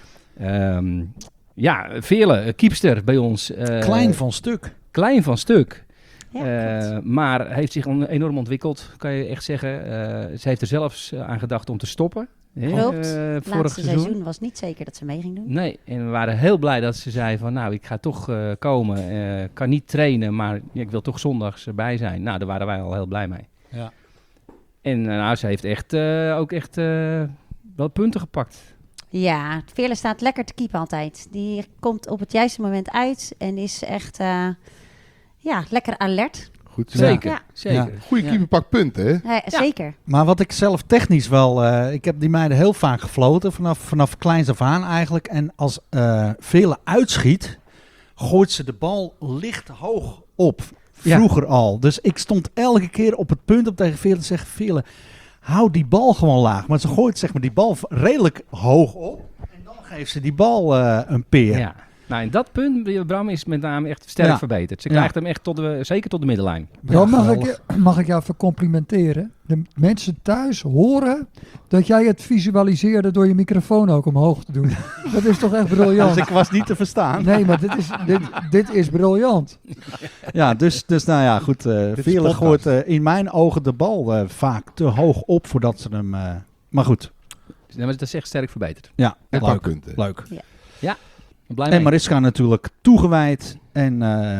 Veerle, keepster bij ons. Klein van stuk. Klein van stuk. Ja, maar heeft zich enorm ontwikkeld, kan je echt zeggen. Ze heeft er zelfs aan gedacht om te stoppen. Klopt. Het Vorig laatste seizoen was niet zeker dat ze mee ging doen. Nee, en we waren heel blij dat ze zei van nou, ik ga toch komen. Kan niet trainen, maar ik wil toch zondags erbij zijn. Nou, daar waren wij al heel blij mee. Ja. En ze heeft echt wel punten gepakt. Ja, Veerle staat lekker te keepen altijd. Die komt op het juiste moment uit en is echt lekker alert. Goed. Zeker, Ja. zeker. Goeie keeper pakt punten, hè? Ja, zeker. Maar wat ik zelf technisch wel... ik heb die meiden heel vaak gefloten. Vanaf kleins af aan eigenlijk. En als Vele uitschiet, gooit ze de bal licht hoog op. Vroeger al. Dus ik stond elke keer op het punt om tegen Vele te zeggen... Vele, hou die bal gewoon laag. Maar ze gooit zeg maar die bal redelijk hoog op. En dan geeft ze die bal een peer. Ja. Nou, in dat punt, Bram, is met name echt sterk verbeterd. Ze krijgt hem echt zeker tot de middenlijn. Bram, mag ik jou even complimenteren? De mensen thuis horen dat jij het visualiseerde door je microfoon ook omhoog te doen. Dat is toch echt briljant? Dus ik was niet te verstaan. Nee, maar dit is briljant. Ja, dus nou ja, goed. Vele gooit in mijn ogen de bal vaak te hoog op voordat ze hem... maar goed. Maar dat is echt sterk verbeterd. Ja, En leuk. punten. Leuk. Ja. Blij En mee. Mariska natuurlijk toegewijd en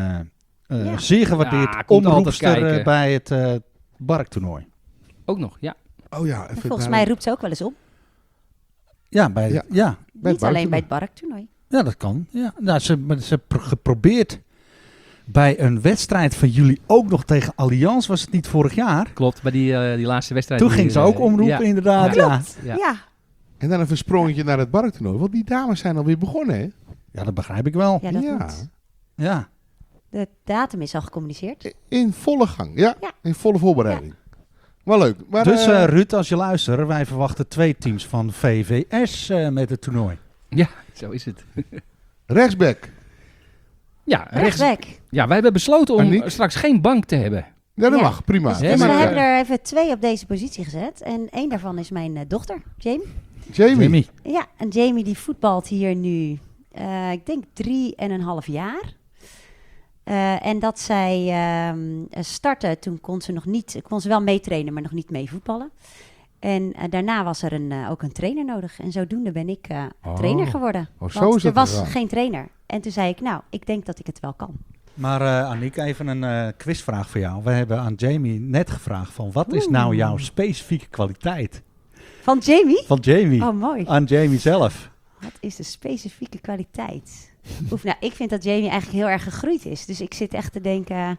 zeer gewaardeerd Ja, komt altijd omroepster kijken. bij het Barktoernooi. Ook nog, ja. Oh ja, even Volgens daar- mij roept ze ook wel eens om. Ja, bij Ja. ja. Niet alleen bij het Barktoernooi. Ja, dat kan. Ja. Nou, ze geprobeerd bij een wedstrijd van jullie ook nog tegen Allianz, was het niet vorig jaar? Klopt, bij die laatste wedstrijd. Toen ging ze ook omroepen inderdaad. Ja. Ja. En dan even een sprongetje naar het Barktoernooi. Want die dames zijn alweer begonnen, hè? Ja, dat begrijp ik wel. Ja, dat moet. Ja. De datum is al gecommuniceerd. In volle gang, ja. Ja. In volle voorbereiding. Wel leuk. Maar, Dus Ruud, als je luistert, wij verwachten 2 teams van VVS met het toernooi. Ja, zo is het. rechtsback. Ja, Rechtsback. Ja, wij hebben besloten om Aniek? straks geen bank te hebben. Ja, dat Ja. mag. Prima. Dus Hè, we maar, hebben er even 2 op deze positie gezet. En 1 daarvan is mijn dochter, Jamie. Jamie. Ja, en Jamie die voetbalt hier nu, ik denk 3,5 jaar. En dat zij startte, toen kon ze wel meetrainen, maar nog niet mee voetballen. En daarna was er ook een trainer nodig. En zodoende ben ik trainer geworden. Oh, zo Want is er het was gegaan. geen trainer. En toen zei ik, nou, ik denk dat ik het wel kan. Maar Aniek, even een quizvraag voor jou. We hebben aan Jamie net gevraagd van wat is nou jouw specifieke kwaliteit? Van Jamie? Van Jamie. Oh, mooi. Aan Jamie zelf. Wat is de specifieke kwaliteit? Nou, ik vind dat Jamie eigenlijk heel erg gegroeid is. Dus ik zit echt te denken,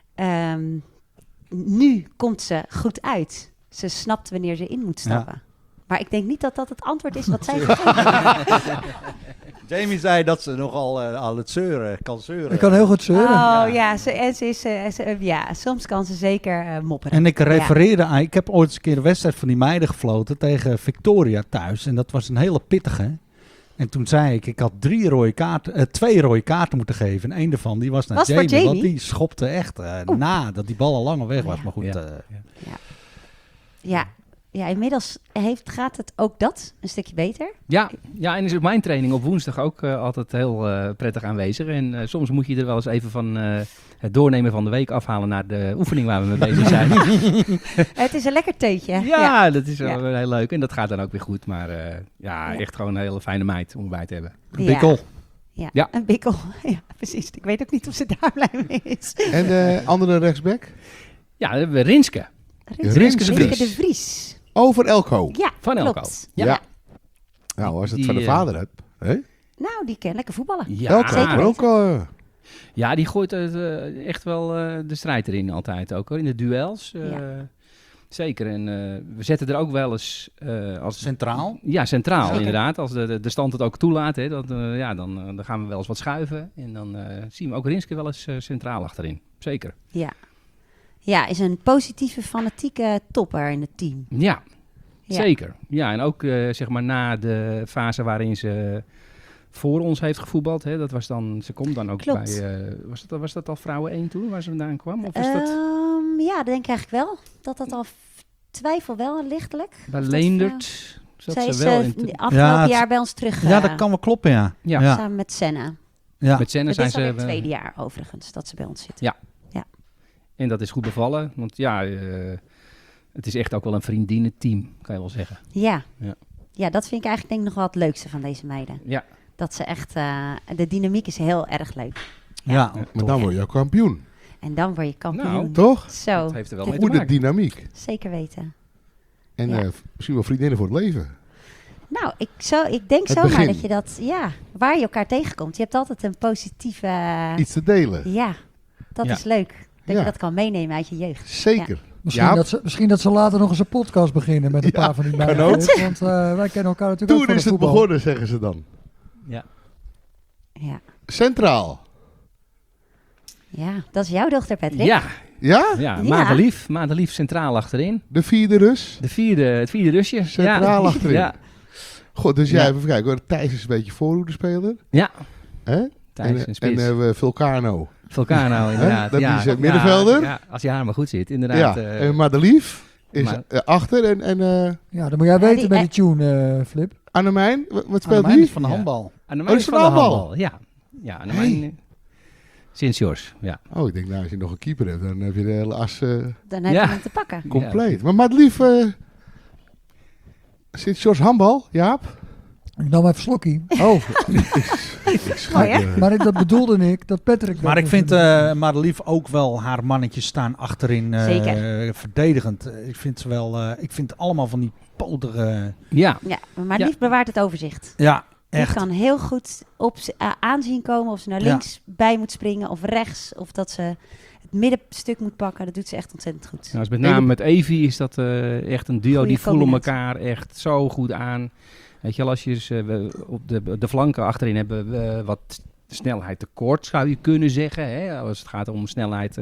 nu komt ze goed uit. Ze snapt wanneer ze in moet stappen. Ja. Maar ik denk niet dat dat het antwoord is wat zij gegeven. Jamie zei dat ze nogal al het zeuren kan zeuren. Ik kan heel goed zeuren. Oh ja, soms kan ze zeker mopperen. En ik Ja. refereerde aan, ik heb ooit eens een keer een wedstrijd van die meiden gefloten tegen Victoria thuis. En dat was een hele pittige. En toen zei ik had 2 rode kaarten moeten geven. En 1 daarvan die was naar Was voor Jamie, Jamie? want die schopte echt na dat die bal al lang al weg was. Maar goed, Ja, inmiddels gaat het ook dat een stukje beter. Ja, en is op mijn training op woensdag ook altijd heel prettig aanwezig. En soms moet je er wel eens even van het doornemen van de week afhalen naar de oefening waar we mee bezig zijn. Het is een lekker theetje. Ja, dat is wel heel leuk. En dat gaat dan ook weer goed. Maar echt gewoon een hele fijne meid om erbij te hebben. Een bikkel. Ja, een bikkel. Ja, precies. Ik weet ook niet of ze daar blij mee is. En de andere rechtsback? Ja, dan hebben we Rinske. Rinske de Vries. Over Elko. Ja, Van klopt. Elko. Ja. Nou, als het van de vader hebt. Hè? Nou, die kan lekker voetballen. Ja, Elko, zeker ook Ja, die gooit echt wel de strijd erin altijd ook hoor. In de duels. Zeker. En we zetten er ook wel eens... als centraal? Ja, centraal Zeker. Inderdaad. Als de stand het ook toelaat, hè, dan gaan we wel eens wat schuiven. En dan zien we ook Rinske wel eens centraal achterin. Zeker. Ja, is een positieve, fanatieke topper in het team. Ja, zeker. Ja, en ook zeg maar na de fase waarin ze voor ons heeft gevoetbald. Hè, dat was dan, ze komt dan ook Klopt. bij... was dat al Vrouwen 1 toen, waar ze vandaan kwam? Of is dat Ja, dat denk ik eigenlijk wel. Dat al twijfel wel lichtelijk. bij Of dat Leendert? Zat zij ze is wel in afgelopen jaar bij ons terug. Ja, dat kan wel kloppen, ja. Samen met Senna. Ja. Met Senna Dit zijn is al ze... het 2e jaar overigens dat ze bij ons zit. Ja. En dat is goed bevallen, want het is echt ook wel een vriendinnenteam, kan je wel zeggen. Ja, dat vind ik eigenlijk denk ik nog wel het leukste van deze meiden. Ja. Dat ze echt, de dynamiek is heel erg leuk. Ja, maar dan word je ook kampioen. En dan word je kampioen. Nou, toch? Zo. Dat heeft er wel mee te Goede maken. dynamiek. Zeker weten. En Ja. misschien wel vriendinnen voor het leven. Nou, ik denk Het zomaar begin. dat je dat, waar je elkaar tegenkomt. Je hebt altijd een positieve... Iets te delen. Ja, dat Ja. is leuk. Dat je dat kan meenemen uit je jeugd. Zeker. Ja. Misschien dat ze later nog eens een podcast beginnen met een paar van die meiden. kan ook. Want wij kennen elkaar natuurlijk ook Toen van is het voetbal. begonnen, zeggen ze dan. Ja. Ja. Centraal. Ja, dat is jouw dochter, Patrick. Ja. Ja? Ja, Madelief centraal achterin. De vierde Rus? Het vierde Rusje. Centraal ja. achterin. Ja. Goed, dus jij even kijken hoor. Thijs is een beetje voorhoedenspeler. Ja. Hè? Thijs en spits. En hebben we Vulcano. Vulcano, inderdaad. Dat ja. is middenvelder. Ja, als je haar maar goed zit, inderdaad. Ja, en Madelief is achter. Ja, dat moet jij weten bij die tune, Flip. Annemijn, wat speelt Annemijn die? is van de handbal. Annemijn is van de handbal, ja. Ja, Annemijn... Sint-Jors, ja. Oh, ik denk nou, als je nog een keeper hebt, dan heb je de hele as Dan heb je hem te pakken. compleet. Maar Madelief, Sint-Jors handbal, Jaap? Ik nam even slokkie. Oh, maar dat bedoelde ik, dat Patrick... Maar ik vind Madelief ook wel haar mannetjes staan achterin verdedigend. Ik vind ze wel, ik vind allemaal van die potige... Ja, maar lief bewaart het overzicht. Ja, Die echt. kan heel goed aanzien komen of ze naar links bij moet springen of rechts. Of dat ze het middenstuk moet pakken. Dat doet ze echt ontzettend goed. Nou, met name met Evie is dat echt een duo. Goeie Die voelen combinatie. elkaar echt zo goed aan. Weet je wel, als je dus, op de flanken achterin hebben we wat snelheid tekort, zou je kunnen zeggen. Hè? Als het gaat om snelheid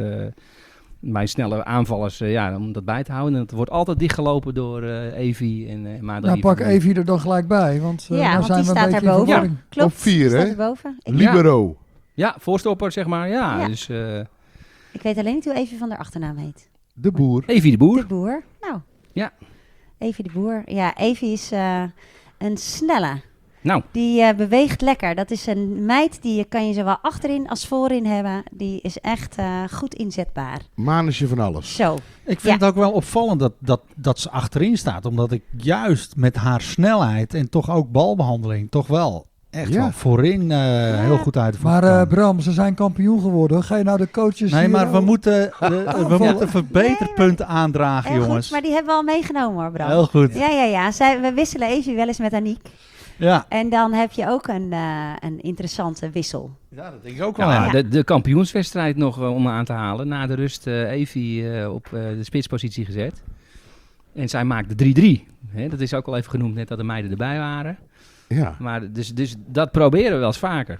bij snelle aanvallers, om dat bij te houden. En het wordt altijd dichtgelopen door Evie en Madelief. Nou, pak Evie er dan gelijk bij, want nou want zijn die we staat een beetje daarboven. in verwarring. Klopt, op 4, staat hè? erboven. Libero. Ja, voorstopper, zeg maar. Ja, Ja. dus... Ik weet alleen niet hoe Evie van de achternaam heet. De Boer. Evie de Boer. De Boer, nou. Ja. Evie de Boer. Ja, Evie is een snelle. Nou. Die beweegt lekker. Dat is een meid, die kan je zowel achterin als voorin hebben. Die is echt goed inzetbaar. Manusje van alles. Zo. Ik vind het ook wel opvallend dat ze achterin staat. Omdat ik juist met haar snelheid en toch ook balbehandeling toch wel echt wel voorin heel goed uit de voet Maar kan. Bram, ze zijn kampioen geworden. Ga je nou de coaches... Nee, hier maar we ook- moeten verbeterpunten aandragen, Heel jongens. goed, maar die hebben we al meegenomen hoor, Bram. Heel goed. Ja. We wisselen Evie wel eens met Aniek. Ja. En dan heb je ook een interessante wissel. Ja, dat denk ik ook wel. Ja, Ja. de kampioenswedstrijd nog om aan te halen. Na de rust Evie op de spitspositie gezet. En zij maakte 3-3. Hè, dat is ook al even genoemd, net dat de meiden erbij waren. Ja. Maar dus dat proberen we wel eens vaker.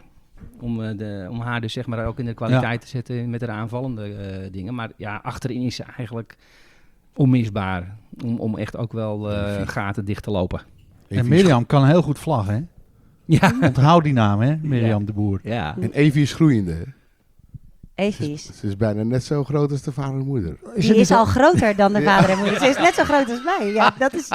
Om haar dus zeg maar ook in de kwaliteit te zetten met haar aanvallende dingen. Maar ja, achterin is ze eigenlijk onmisbaar. Om echt ook wel gaten dicht te lopen. En Mirjam kan heel goed vlaggen, hè? Ja. Onthoud die naam, hè? Mirjam de Boer. Ja. En Evie is groeiende. Hè? Evie is... Ze is bijna net zo groot als de vader en moeder. Die is al groter dan de vader en moeder. Ze is net zo groot als mij. Ja, dat is...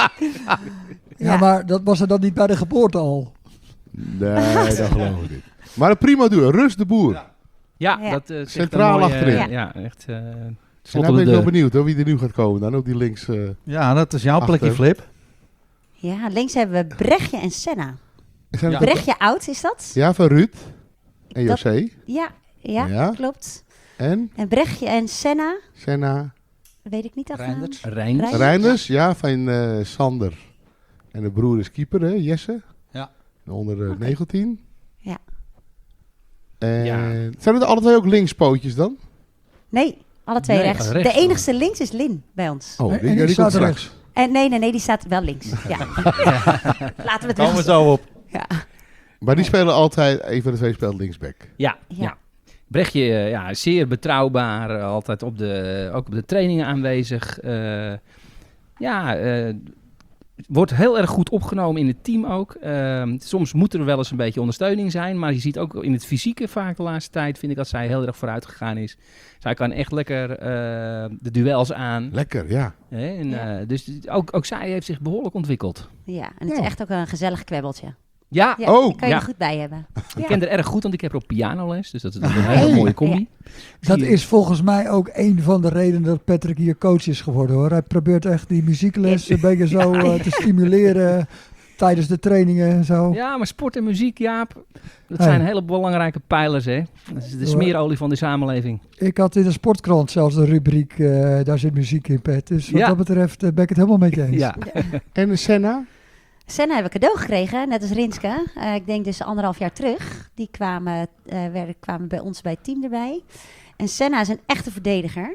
Ja, maar dat was er dan niet bij de geboorte al. Nee, dat geloof ik niet. Maar een prima duo. Rust de Boer. Ja, dat zegt centraal een mooie, achterin. ja, echt. En dan ben ik wel benieuwd hoor, wie er nu gaat komen dan op die links. Ja, dat is jouw plekje, achter. Flip. Ja, links hebben we Brechtje en Senna. Zijn het Brechtje oud, is dat? Ja, van Ruud en Dat- José. Ja, klopt. En Brechtje en Senna, Senna. weet ik niet achternaam. Reinders, ja, van Sander. En de broer is keeper, hè, Jesse. Ja. Onder 19. Ja. En Ja. zijn het alle twee ook linkspootjes dan? Nee, alle twee Nee, rechts. rechts. De enigste links is Lin bij ons. Oh, die komt straks. En nee, die staat wel links. Ja. Laten we het Komen we wel zo op. Ja. Maar die spelen altijd, een van de twee speelt linksback. Ja. Brechtje, zeer betrouwbaar. Altijd ook op de trainingen aanwezig. Wordt heel erg goed opgenomen in het team ook. Soms moet er wel eens een beetje ondersteuning zijn. Maar je ziet ook in het fysieke vaak de laatste tijd, vind ik, dat zij heel erg vooruit gegaan is. Zij kan echt lekker de duels aan. Lekker, ja. Dus ook zij heeft zich behoorlijk ontwikkeld. Ja, en het is echt ook een gezellig kwebbeltje. Ja, Daar kan je er goed bij hebben. Ik ken er erg goed, want ik heb er op pianoles. Dus dat is een hele mooie combi. Dat is volgens mij ook een van de redenen dat Patrick hier coach is geworden, hoor. Hij probeert echt die muziekles een beetje zo te stimuleren tijdens de trainingen en zo. Ja, maar sport en muziek, Jaap, dat zijn hele belangrijke pijlers, hè. Dat is de smeerolie van de samenleving. Ik had in de sportkrant zelfs de rubriek, daar zit muziek in, Pet. Dus wat Ja. dat betreft ben ik het helemaal met je eens. Ja. En Senna? Senna hebben we cadeau gekregen, net als Rinske. Ik denk dus 1,5 jaar terug. Die kwamen bij ons bij het team erbij. En Senna is een echte verdediger.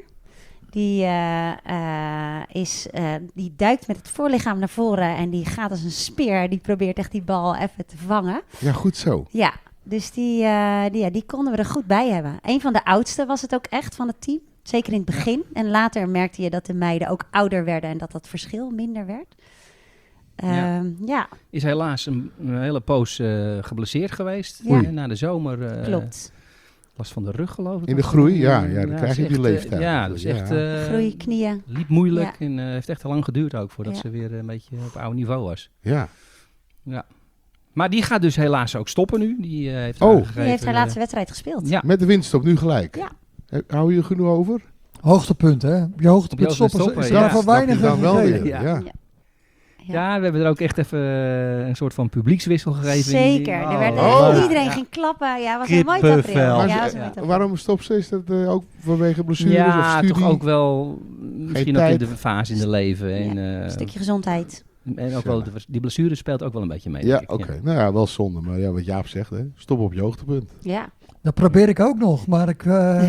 Die duikt met het voorlichaam naar voren en die gaat als een speer. Die probeert echt die bal even te vangen. Ja, goed zo. Ja, dus die konden we er goed bij hebben. Een van de oudste was het ook echt van het team. Zeker in het begin. Ja. En later merkte je dat de meiden ook ouder werden en dat verschil minder werd. Ja. Is helaas een hele poos geblesseerd geweest. Ja. Na de zomer. Klopt. Last van de rug, geloof ik. In de groei, dan krijg je op die leeftijd. Ja, dat is echt... groei, knieën. Liep moeilijk en heeft echt te lang geduurd ook voordat ze weer een beetje op oude niveau was. Ja. Maar die gaat dus helaas ook stoppen nu. Die heeft haar laatste wedstrijd gespeeld. Ja. Met de winststop nu gelijk. Ja. Hou je er genoeg over? Hoogtepunt, hè? Op je hoogtepunt stoppen. Is daar voor weinig dan wel weer. Ja, we hebben er ook echt even een soort van publiekswissel gegeven. Zeker. Iedereen ging klappen. Ja, was een mooi tafereel. Waarom stopt ze? Is dat ook vanwege blessures of studie? Toch ook wel misschien ook in de fase in de leven. En, een stukje gezondheid. En ook wel die blessure speelt ook wel een beetje mee. Ja, oké. Nou ja, wel zonde. Maar ja, wat Jaap zegt, hè. Stop op je hoogtepunt. Ja. Dat probeer ik ook nog, maar ik...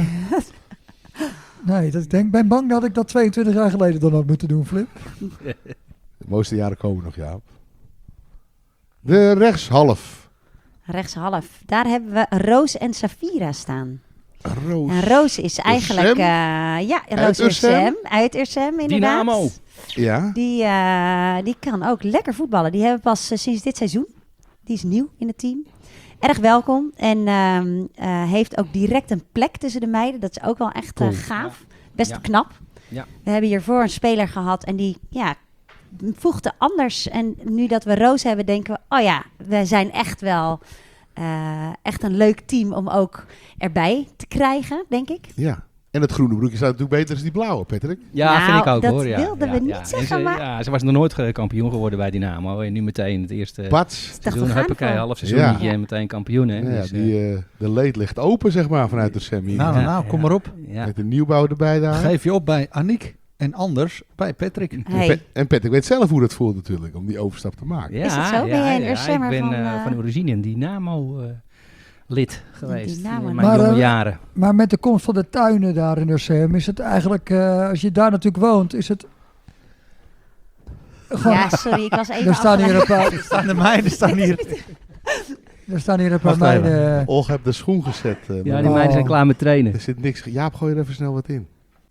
nee, ik ben bang dat ik dat 22 jaar geleden dan had moeten doen, Flip. De mooiste jaren komen nog, Jaap. De rechtshalf. Rechtshalf. Daar hebben we Roos en Safira staan. Roos. En Roos is eigenlijk... Roos Ursem. Uit Ursem, inderdaad. Dynamo. Ja. Die kan ook lekker voetballen. Die hebben we pas sinds dit seizoen. Die is nieuw in het team. Erg welkom. En heeft ook direct een plek tussen de meiden. Dat is ook wel echt gaaf. Best knap. Ja. We hebben hiervoor een speler gehad en die voegde anders. En nu dat we Roos hebben, denken we... we zijn echt wel echt een leuk team om ook erbij te krijgen, denk ik. Ja. En het groene broekje staat natuurlijk beter dan die blauwe, Patrick. Ja, vind ik ook dat hoor. Dat wilden we niet zeggen, maar... ze was nog nooit kampioen geworden bij Dynamo. En nu meteen het eerste seizoen, half seizoentje en meteen kampioen. Hè? Ja, dus, de leed ligt open, zeg maar, vanuit de semi. Nou, kom maar op. Ja. Met de nieuwbouw erbij daar. Geef je op bij Aniek en anders bij Patrick. Hey. En Patrick weet zelf hoe dat voelt natuurlijk, om die overstap te maken. Ja, is het zo? Ben jij een Ursemmer ik ben van origine een Dynamo... lid geweest in mijn maar, jonge jaren. Maar met de komst van de tuinen daar in Ursem is het eigenlijk, als je daar natuurlijk woont, is het... Gewoon, ja, sorry, ik was even er staan hier een paar... Er staan hier een paar meiden... Olga heeft de schoen gezet. Ja, die meiden zijn klaar met trainen. Er zit niks... Jaap, gooi er even snel wat in.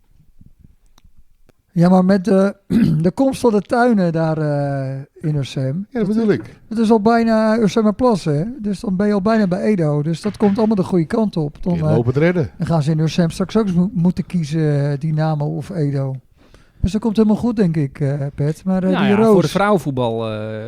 Ja, maar met de komst van de tuinen daar in Ursem... Ja, dat bedoel ik. Het is al bijna Ursemerplas, hè? Dus dan ben je al bijna bij Edo. Dus dat komt allemaal de goede kant op. Dan lopen het redden. Dan gaan ze in Ursem straks ook moeten kiezen, Dynamo of Edo. Dus dat komt helemaal goed, denk ik, Pet. Maar die Roos... voor de vrouwenvoetbal,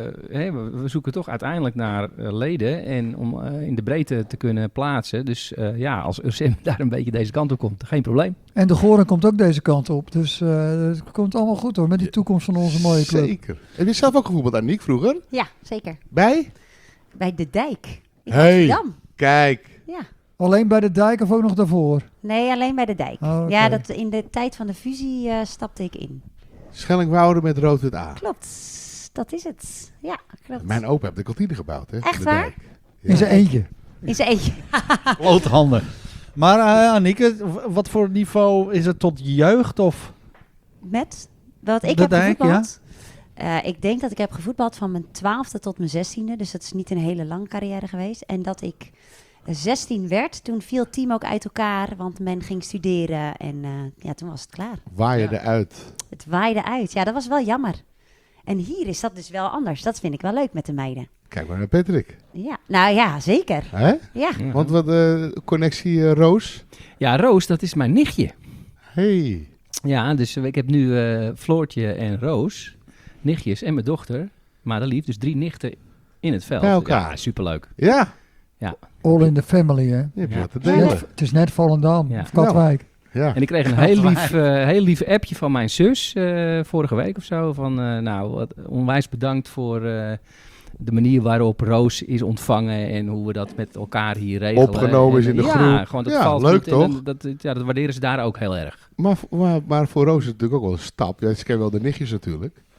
we zoeken toch uiteindelijk naar leden en om in de breedte te kunnen plaatsen. Dus als Ursem daar een beetje deze kant op komt, geen probleem. En de Goren komt ook deze kant op. Dus het komt allemaal goed hoor, met die toekomst van onze mooie club. Zeker. Heb je zelf ook gevoetbald, Aniek, vroeger? Ja, zeker. Bij? Bij De Dijk in Amsterdam. Kijk. Ja. Alleen bij De Dijk of ook nog daarvoor? Nee, alleen bij De Dijk. Oh, okay. Ja, in de tijd van de fusie stapte ik in. Schellingwoude met rood-wit A. Klopt, dat is het. Ja, klopt. Mijn opa heeft de kantine gebouwd, hè? Echt waar? Ja. In zijn eentje. In zijn eentje. Blote handen. Maar Anieke, wat voor niveau is het tot jeugd of? Met? Wat ik De heb Dijk, gevoetbald? Ja? Ik denk dat ik heb gevoetbald van mijn 12e tot mijn 16e. Dus dat is niet een hele lange carrière geweest. En dat ik 16 werd, toen viel het team ook uit elkaar, want men ging studeren en toen was het klaar. Waaide eruit. Het waaide uit, ja, dat was wel jammer. En hier is dat dus wel anders, dat vind ik wel leuk met de meiden. Kijk maar naar Patrick. Ja, nou ja, zeker. Hè? Ja. Want wat connectie Roos? Ja, Roos, dat is mijn nichtje. Hey. Ja, dus ik heb nu Floortje en Roos, nichtjes en mijn dochter, Madelief, dus 3 nichten in het veld. Bij elkaar. Ja, superleuk. Ja. Ja. All in the family, hè? Je hebt wat te delen. Het is net Volendam, Ja. of Katwijk. Ja. En ik kreeg een heel lief appje van mijn zus vorige week of zo. Van onwijs bedankt voor de manier waarop Roos is ontvangen en hoe we dat met elkaar hier regelen. Opgenomen is in de groep. Ja, gewoon dat valt leuk goed. toch? En dat waarderen ze daar ook heel erg. Maar voor Roos is het natuurlijk ook wel een stap. Ja, ze kennen wel de nichtjes natuurlijk.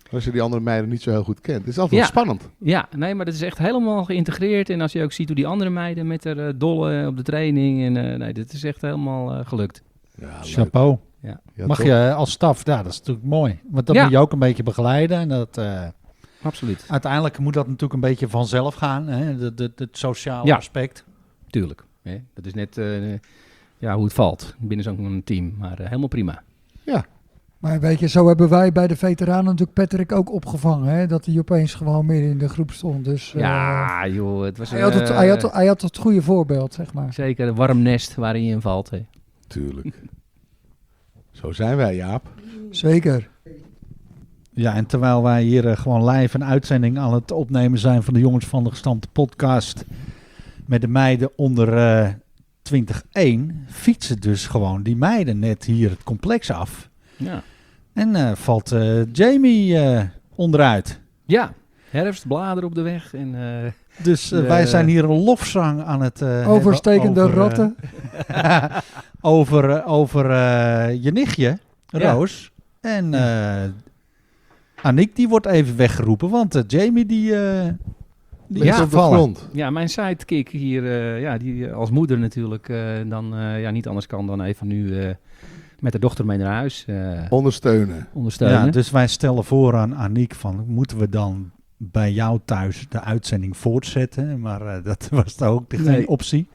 Als je die andere meiden niet zo heel goed kent. Het is altijd wel spannend. Ja, nee, maar dat is echt helemaal geïntegreerd. En als je ook ziet hoe die andere meiden met haar dollen op de training. En nee, dit is echt helemaal gelukt. Ja, Chapeau. Ja. Mag je als staf, ja, dat is natuurlijk mooi. Want dat moet je ook een beetje begeleiden. En dat, absoluut. Uiteindelijk moet dat natuurlijk een beetje vanzelf gaan. Hè? Het sociale aspect. Tuurlijk. Hè? Dat is net hoe het valt binnen zo'n team. Maar helemaal prima. Ja. Maar weet je, zo hebben wij bij de veteranen natuurlijk Patrick ook opgevangen. Hè? Dat hij opeens gewoon meer in de groep stond. Dus, ja, joh. Het was, hij had het goede voorbeeld, zeg maar. Zeker, een warm nest waarin je in valt. Hè. Tuurlijk. Zo zijn wij, Jaap. Zeker. Ja, en terwijl wij hier gewoon live een uitzending aan het opnemen zijn van de Jongens van de Gestampte podcast met de meiden onder 2001, fietsen dus gewoon die meiden net hier het complex af. Ja. En valt Jamie onderuit. Ja, herfst, bladeren op de weg. En, dus wij zijn hier een lofzang aan het overstekende ratten. over je nichtje, Roos. En Aniek, die wordt even weggeroepen, want Jamie die is op de grond. Ja, mijn sidekick hier, die als moeder natuurlijk dan niet anders kan dan even nu met de dochter mee naar huis. Ondersteunen. Ja, dus wij stellen voor aan Aniek van, moeten we dan bij jou thuis de uitzending voortzetten? Maar dat was ook geen optie.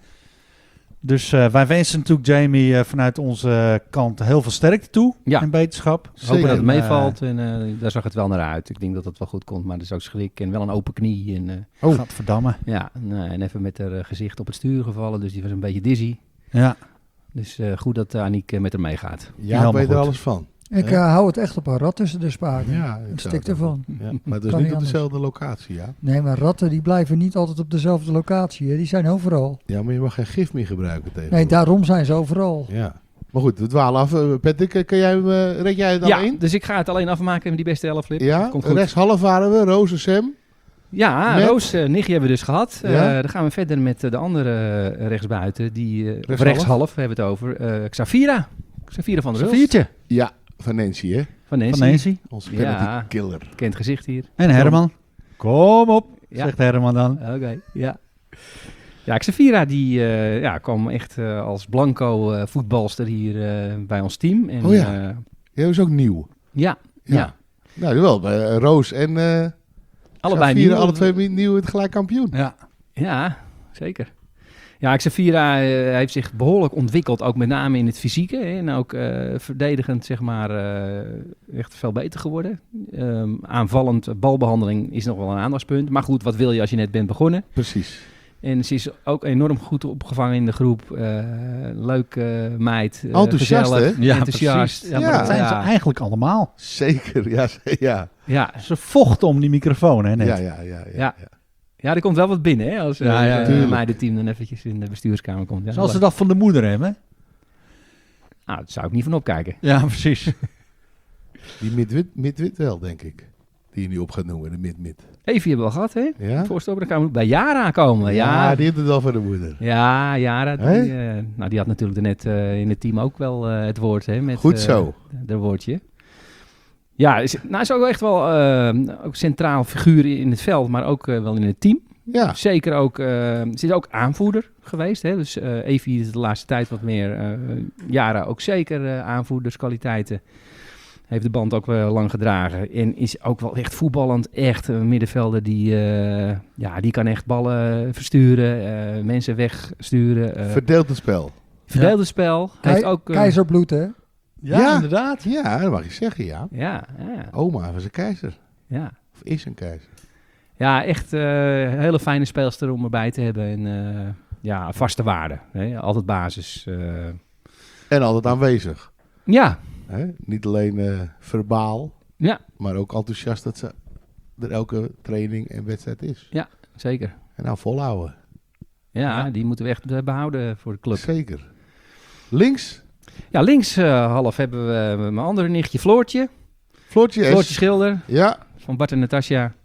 Dus wij wensen natuurlijk Jamie vanuit onze kant heel veel sterkte toe en beterschap. Hopen dat het meevalt en daar zag het wel naar uit. Ik denk dat het wel goed komt, maar er is ook schrik en wel een open knie. En, Gadverdamme. Ja, en even met haar gezicht op het stuur gevallen, dus die was een beetje dizzy. Ja. Dus goed dat Aniek met haar meegaat. Ja, weet er alles van. Ik hou het echt op een rat tussen de spaken. Ja, een stik ervan. Ja, maar het is niet op dezelfde locatie, ja? Nee, maar ratten die blijven niet altijd op dezelfde locatie. Hè? Die zijn overal. Ja, maar je mag geen gif meer gebruiken tegen. Nee, daarom zijn ze overal. Ja. Maar goed, we dwalen af. Patrick, red jij het alleen? Ja, dus ik ga het alleen afmaken met die beste 11 flip. Ja, komt goed. rechtshalf waren we, Roos en Sam. Ja, met... Roos, nichtje hebben we dus gehad. Ja? Dan gaan we verder met de andere rechtsbuiten. Rechtshalf hebben we het over. Xavira. Xavira van der Hulst. Xaviertje. Ja, van Nancy, hè? Van Nancy. Onze penalty killer. Kent gezicht hier. En Herman. Kom op, zegt Herman dan. Oké, ja. Ja, Xavira die kwam echt als blanco voetbalster hier bij ons team. En, Jij was ook nieuw. Ja. Nou, wel. Roos en allebei Xavira, nieuw. alle twee nieuw het gelijk kampioen. Ja, zeker. Ja, Xavira heeft zich behoorlijk ontwikkeld, ook met name in het fysieke. Hè, en ook verdedigend, zeg maar, echt veel beter geworden. Aanvallend, balbehandeling is nog wel een aandachtspunt. Maar goed, wat wil je als je net bent begonnen? Precies. En ze is ook enorm goed opgevangen in de groep. Leuk meid. Enthousiast, gezellig, hè? Ja, enthousiast. Ja, maar dat zijn ze eigenlijk allemaal. Zeker, ja. Ze vochten om die microfoon, hè, net. Ja, er komt wel wat binnen, hè, als meidenteam dan eventjes in de bestuurskamer komt. Ja, zoals ze dat van de moeder hebben. Nou, daar zou ik niet van opkijken. Ja, precies. Die mid-wit wel, denk ik. Die je nu op gaat noemen, de mid-mid. Evie hebben we al gehad, hè? Ja? Voorstopper, dan gaan we bij Jara komen. Ja, die heeft het al van de moeder. Ja, Jara, die had natuurlijk net in het team ook wel het woord, hè? Met, goed zo. Dat woordje. Ja, is ook echt wel ook centraal figuur in het veld, maar ook wel in het team. Ja. Zeker ook, ze is ook aanvoerder geweest. Hè? Dus Evie is de laatste tijd wat meer. Jara ook zeker aanvoerderskwaliteiten. Heeft de band ook wel lang gedragen. En is ook wel echt voetballend. Echt een middenvelder die kan echt ballen versturen. Mensen wegsturen. Verdeelt het spel. Verdeelt het spel. Heeft ook, keizerbloed, hè? Ja, inderdaad. Ja, dat mag je zeggen, ja. Ja. Oma was een keizer. Ja. Of is een keizer. Ja, echt een hele fijne speelster om erbij te hebben. En vaste waarde. Hè? Altijd basis. En altijd aanwezig. Ja. Hè? Niet alleen verbaal, maar ook enthousiast dat ze er elke training en wedstrijd is. Ja, zeker. En nou volhouden. Ja, die moeten we echt behouden voor de club. Zeker. Links? Ja, links half hebben we mijn andere nichtje Floortje. Floortje Schilder. Ja. Van Bart en Natasja.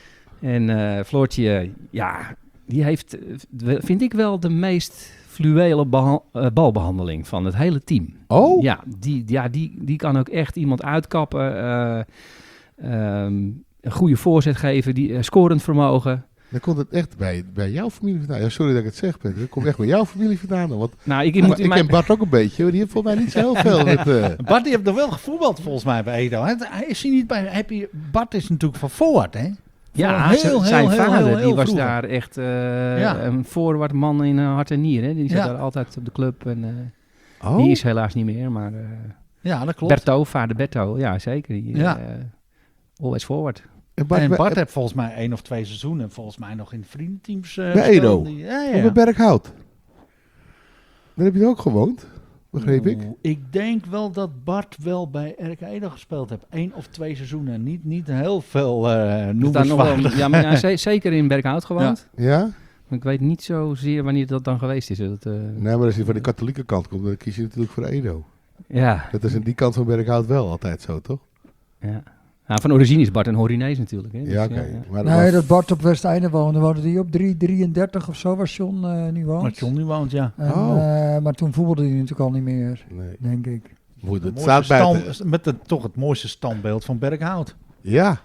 En Floortje, die heeft, vind ik wel, de meest fluwele balbehandeling van het hele team. Oh? Ja, die kan ook echt iemand uitkappen. Een goede voorzet geven, die scorend vermogen. Dan komt het echt bij jouw familie vandaan. Ja, sorry dat ik het zeg, Peter. Dat komt echt bij jouw familie vandaan. Want Nou, ik ken Bart ook een beetje. Maar die heeft volgens mij niet zo heel veel. Bart die heeft nog wel gevoetbald volgens mij bij Edo. Hij is hier niet bij. Bart is natuurlijk van Forward, hè? Ja, zijn vader die was vroeger. daar echt een voorwaartman in hart en nier. Hè? Die zat daar altijd op de club. En, die is helaas niet meer, maar... ja, dat klopt. Vader Berto, ja zeker. Die, always forward. En Bart heeft volgens mij 1 of 2 seizoenen volgens mij nog in vriendenteams bij Edo? Of bij Berkhout? Daar heb je ook gewoond, begreep ik. Ik denk wel dat Bart wel bij RK Edo gespeeld heeft. 1 of 2 seizoenen. Niet heel veel noemenswaardig. Ja, maar zeker in Berkhout gewoond. Ja? Maar ik weet niet zozeer wanneer dat dan geweest is. Nee, maar als je van de katholieke kant komt, dan kies je natuurlijk voor Edo. Ja. Dat is aan die kant van Berkhout wel altijd zo, toch? Ja. Nou, van origine is Bart een Horinees natuurlijk. Hè? Dus, ja, oké. Nee, dat Bart op Westeinde woonde. Woonde die op 333 of zo, waar John nu woont. Waar John nu woont, ja. En, maar toen voetbalde hij natuurlijk al niet meer, denk ik. Het staat buiten. Met toch het mooiste standbeeld van Berkhout. Ja.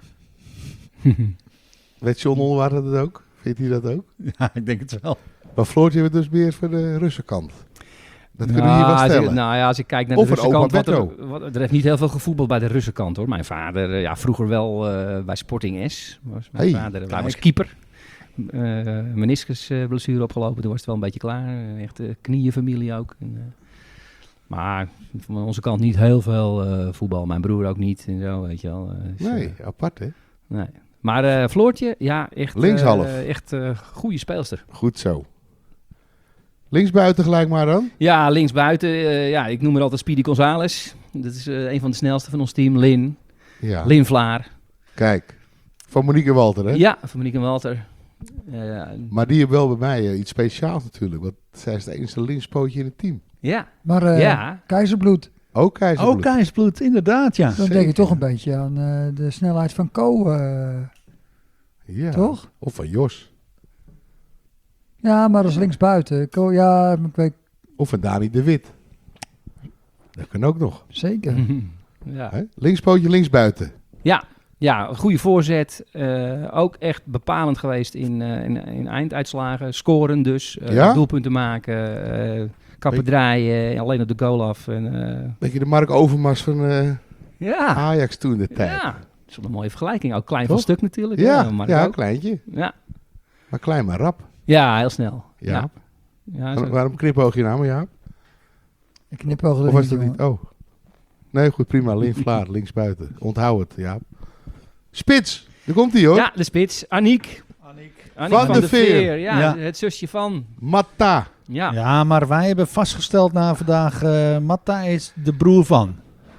Weet John Onwaarde dat ook? Vindt hij dat ook? Ja, ik denk het wel. Maar Floortje heeft dus meer voor de Russenkant. Dat kunnen we hier wel stellen. Als ik kijk naar de Russenkant, er heeft niet heel veel gevoelblessure bij de Russenkant hoor. Mijn vader, vroeger wel bij Sporting S. Was mijn vader, hij was keeper. Meniscusblessure opgelopen, toen was het wel een beetje klaar. Echt knieënfamilie ook. Maar van onze kant niet heel veel voetbal. Mijn broer ook niet en zo, weet je wel. Nee, apart hè? Nee. Maar Floortje, ja, echt linkshalf. Echt goede speelster. Goed zo. Linksbuiten gelijk maar dan? Ja, linksbuiten. Ik noem haar altijd Speedy Gonzales. Dat is een van de snelste van ons team. Lin. Ja. Lin Vlaar. Kijk, van Monique en Walter hè? Ja, van Monique en Walter. Maar die heeft wel bij mij iets speciaals natuurlijk. Want zij is het enige linkspootje in het team. Ja. Maar Keizerbloed. Ook Keizerbloed. Ook Keizerbloed, inderdaad, ja. Dan Zeker. denk je toch een beetje aan de snelheid van Ko. Ja. Toch? Of van Jos. Ja, maar dat is linksbuiten. Ja, ik weet... Of van Dani de Wit. Dat kan ook nog. Zeker. Ja. Linkspootje, linksbuiten. Ja, een goede voorzet. Ook echt bepalend geweest in einduitslagen. Scoren dus. Doelpunten maken. Kappen draaien. Alleen op de goal af. Beetje de Mark Overmars van Ajax toen de tijd. Ja, dat is wel een mooie vergelijking. Ook klein van stuk natuurlijk. Ja, een kleintje. Ja. Maar klein maar rap. Ja, heel snel. Jaap. Ja, waarom knipoog je nou maar, Jaap? Ik knipoog er of was niet, dat niet? Oh. Nee, goed, prima. Lin Vlaar, linksbuiten. Onthoud het, Jaap. Spits, daar komt hij hoor. Ja, de spits. Aniek van de Veer. Ja, het zusje van Matta. Ja, maar wij hebben vastgesteld na vandaag, Matta is de broer van.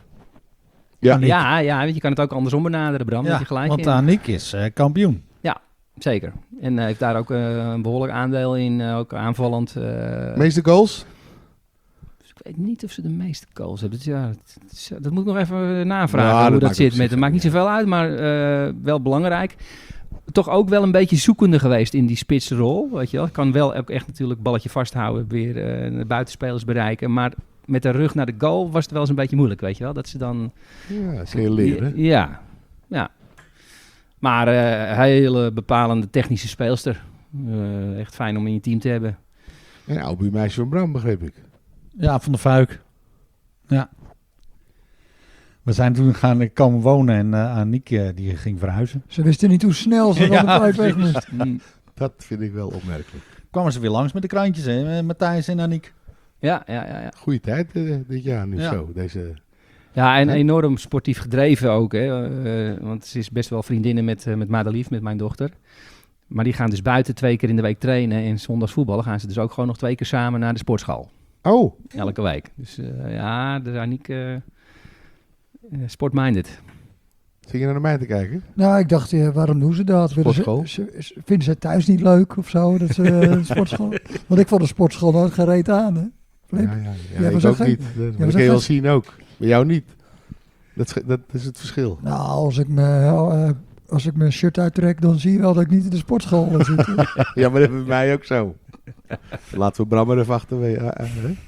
Ja, want je kan het ook andersom benaderen, Bram. Ja, je gelijk want Aniek is kampioen. Ja, zeker. En heeft daar ook een behoorlijk aandeel in, ook aanvallend. Meeste goals? Ik weet niet of ze de meeste goals hebben. Dus dat moet ik nog even navragen hoe dat zit. Het maakt niet zoveel uit, maar wel belangrijk. Toch ook wel een beetje zoekende geweest in die spitsrol. Weet je wel. Kan wel ook echt natuurlijk balletje vasthouden, weer de buitenspelers bereiken. Maar met de rug naar de goal was het wel eens een beetje moeilijk, weet je wel. Dat ze dan... Ja, dat kun je leren. Ja. Maar hele bepalende technische speelster. Echt fijn om in je team te hebben. En een oud buurmeisje van Bram, begreep ik. Ja, van de Fuik. Ja. We zijn toen gaan komen wonen en Aniek die ging verhuizen. Ze wisten niet hoe snel ze van de Fuik weg moest. Dat vind ik wel opmerkelijk. Kwamen ze weer langs met de krantjes, hè, Matthijs en Aniek. Ja. Goeie tijd dit jaar nu zo. Ja, en enorm sportief gedreven ook. Hè? Want ze is best wel vriendinnen met Madelief, met mijn dochter. Maar die gaan dus buiten 2 keer in de week trainen. En zondags voetballen gaan ze dus ook gewoon nog 2 keer samen naar de sportschool. Oh. Elke week. Dus de Aniek sportminded. Zit je naar mij te kijken? Nou, ik dacht, waarom doen ze dat? Sportschool? Vinden ze het thuis niet leuk of zo? Dat ze de sportschool? Want ik vond de sportschool nooit gereed aan, hè? Ja, ik ook niet. Dat kun je wel zien ook. Bij jou niet. Dat is het verschil. Nou, als ik mijn shirt uittrek, dan zie je wel dat ik niet in de sportschool zit. Ja, maar dat is bij mij ook zo. Laten we Bram er even achter.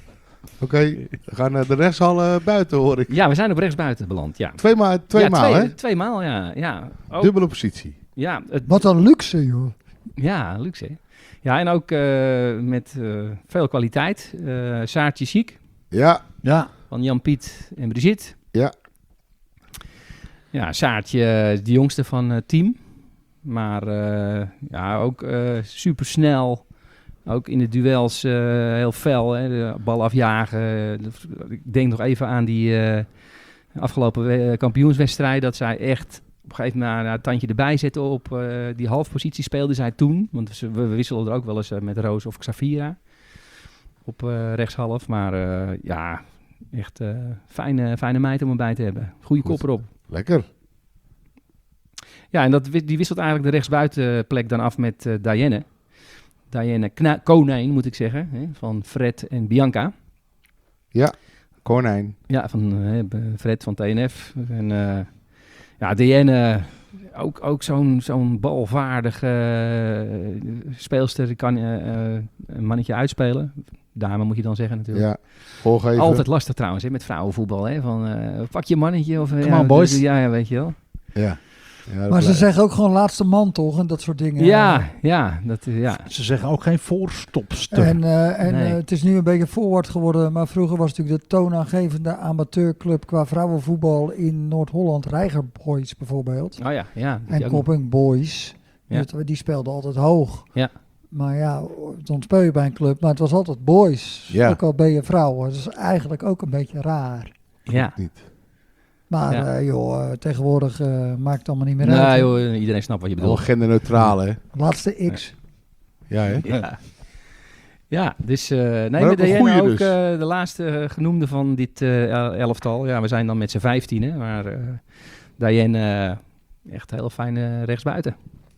Oké, we gaan de rechtshal buiten, hoor ik. Ja, we zijn op rechtsbuiten beland, ja. Twee maal, hè? Tweemaal, ja. Ook, dubbele positie. Ja. Wat een luxe, joh. Ja, luxe, hè? Ja, en ook met veel kwaliteit. Saartje Chic. Ja. Van Jan-Piet en Brigitte. Ja. Ja, Saartje is de jongste van het team. Maar ja, ook super snel. Ook in de duels heel fel. Hè? De bal afjagen. Ik denk nog even aan die afgelopen kampioenswedstrijd. Dat zij echt op een gegeven moment een tandje erbij zetten op die halfpositie speelde zij toen. Want we wisselden er ook wel eens met Roos of Xavira. Op rechtshalf. Maar ja, echt fijne meid om erbij te hebben. Goeie kop erop. Lekker. Ja, en die wisselt eigenlijk de rechtsbuitenplek dan af met Diane. Diane Konijn, moet ik zeggen. Hè, van Fred en Bianca. Ja, Konijn. Ja, van Fred van TNF. En ja, Diane, ook zo'n balvaardige speelster. Die kan een mannetje uitspelen. Dame moet je dan zeggen natuurlijk. Ja, voorgeven. Altijd lastig trouwens, hè, met vrouwenvoetbal. Hè, van pak je mannetje. Of, Come on, boys. Ja, weet je wel. Ja. Ja, maar ze zeggen ook gewoon laatste man toch en dat soort dingen. Ja. Ze zeggen ook geen voorstopster. En Nee. het is nu een beetje forward geworden, maar vroeger was het natuurlijk de toonaangevende amateurclub qua vrouwenvoetbal in Noord-Holland, Reiger Boys bijvoorbeeld. Oh ja. En Kopping Boys. Ja. Die speelden altijd hoog. Ja. Maar ja, dan speel je bij een club, maar het was altijd boys. Ja. Ook al ben je vrouwen. Dat is eigenlijk ook een beetje raar. Ja. Niet. Maar joh, tegenwoordig maakt het allemaal niet meer Nee, uit. joh, iedereen snapt wat je bedoelt. Al genderneutraal, hè? Laatste X. Ja, hè? Ja, dus Maar nee, ook met een Diana goeie ook dus. de laatste genoemde van dit elftal. Ja, we zijn dan met z'n 15, maar Diane echt heel fijne rechtsbuiten.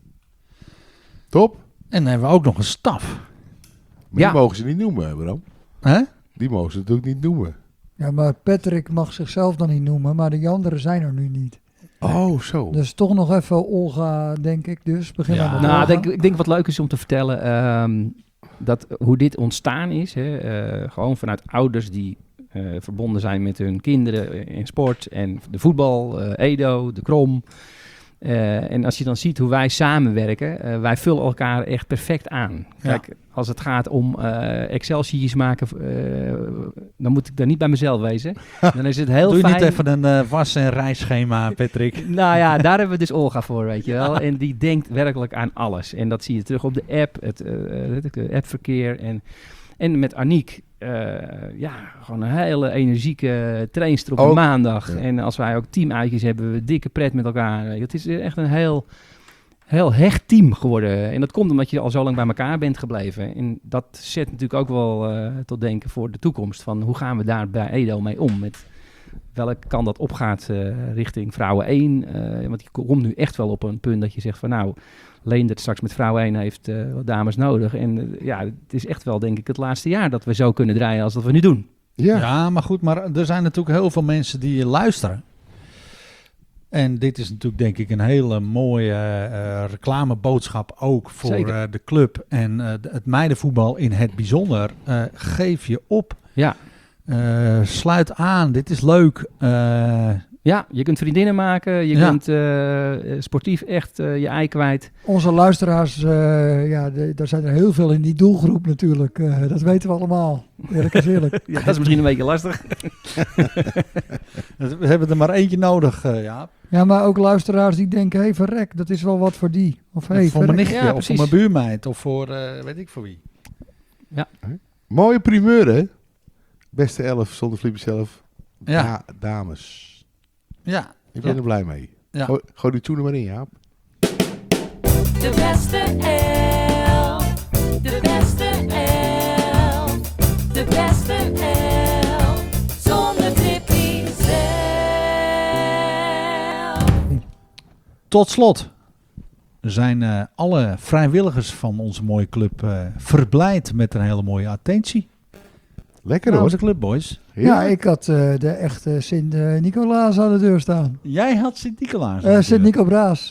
Top. En dan hebben we ook nog een staf. Maar die mogen ze niet noemen, Bram. Hè? Die mogen ze natuurlijk niet noemen. Ja, maar Patrick mag zichzelf dan niet noemen, maar die anderen zijn er nu niet. Oh, zo. Dus toch nog even Olga, denk ik dus. Begin dan met Nou, Olga. ik denk wat leuk is om te vertellen, dat hoe dit ontstaan is. Gewoon vanuit ouders die verbonden zijn met hun kinderen in sport en de voetbal, Edo, de Krom. En als je dan ziet hoe wij samenwerken, wij vullen elkaar echt perfect aan. Kijk, als het gaat om Excel-sheetjes maken, dan moet ik daar niet bij mezelf wezen. Dan is het heel Doe je fijn. niet even een was- en reisschema, Patrick? Nou ja, daar hebben we dus Olga voor, weet je wel. En die denkt werkelijk aan alles. En dat zie je terug op de app, het appverkeer. En met Aniek, gewoon een hele energieke trainster op een maandag. Ja. En als wij ook teamuitjes hebben, we dikke pret met elkaar. Het is echt een heel hecht team geworden. En dat komt omdat je al zo lang bij elkaar bent gebleven. En dat zet natuurlijk ook wel tot denken voor de toekomst. Van hoe gaan we daar bij Edo mee om? Met welke kant dat opgaat richting vrouwen 1. Want je komt nu echt wel op een punt dat je zegt van nou, Leendert straks met vrouwen 1 heeft wat dames nodig. En het is echt wel denk ik het laatste jaar dat we zo kunnen draaien als dat we nu doen. Ja, maar goed, maar er zijn natuurlijk heel veel mensen die luisteren. En dit is natuurlijk denk ik een hele mooie reclameboodschap ook voor de club en het meidenvoetbal in het bijzonder. Geef je op. Ja. Sluit aan, dit is leuk. Ja, je kunt vriendinnen maken, je kunt sportief echt je ei kwijt. Onze luisteraars, daar zijn er heel veel in die doelgroep natuurlijk. Dat weten we allemaal. Eerlijk is eerlijk. Ja, dat is misschien een beetje lastig. We hebben er maar eentje nodig, Jaap. Ja, maar ook luisteraars die denken, hey, verrek, dat is wel wat voor die. Of hey, voor mijn nichtje, ja, of voor mijn buurmeid, of voor weet ik voor wie. Ja. Mooie primeur, hè? Beste 11 zonder Flippy zelf. Ja. Dames. Ja. Ik ben er blij mee. Ja. Gooi die tune er maar in, Jaap. De beste 11. De beste 11. De beste 11. Zonder Tippy zelf. Tot slot zijn alle vrijwilligers van onze mooie club verblijd met een hele mooie attentie. Lekker hoor. Onze club, boys. Ja, ik had de echte Sint-Nicolaas aan de deur staan. Jij had Sint-Nicolaas? Sint-Nico-Braas.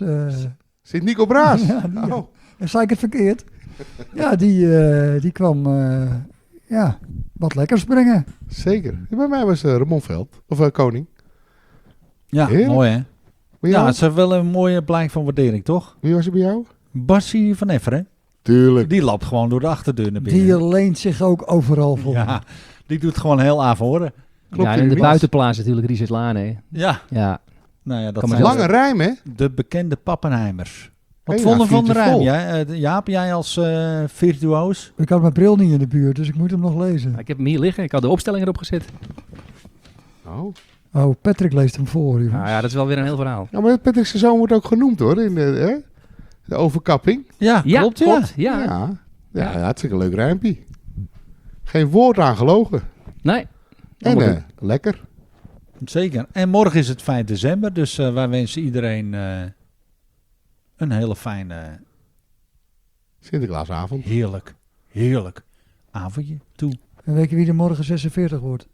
Sint-Nico-Braas? Ja, zei ik het verkeerd? Ja, die kwam wat lekkers brengen. Zeker. Bij mij was Ramon Veld. Of Koning. Ja, Heerlijk. mooi hè? Bij Ja, jou? het is wel een mooie blijk van waardering, toch? Wie was er bij jou? Bassie van Efferen. Tuurlijk. Die loopt gewoon door de achterdeur naar binnen. Die leent zich ook overal voor. Ja, die doet gewoon heel Avoren. Ja, en in de buitenplaats natuurlijk Richard Laan, hè? Ja. Ja. Nou ja, dat Kan zijn maar Lange rijm, hè? de bekende Pappenheimers. Wat Hey, vonden van de viertje rijm? vol. Jaap, jij als virtuoos? Ik had mijn bril niet in de buurt, dus ik moet hem nog lezen. Ik heb hem hier liggen. Ik had de opstelling erop gezet. Oh. Oh, Patrick leest hem voor, jongens. Nou ja, dat is wel weer een heel verhaal. Ja, maar Patrick's zoon wordt ook genoemd, hoor. In de overkapping. Ja, klopt, ja. Ja, hartstikke leuk rijmpie. Geen woord aan gelogen. Nee. En lekker. Zeker. En morgen is het 5 december, dus wij wensen iedereen een hele fijne... Sinterklaasavond. Heerlijk avondje toe. En weet je wie er morgen 46 wordt?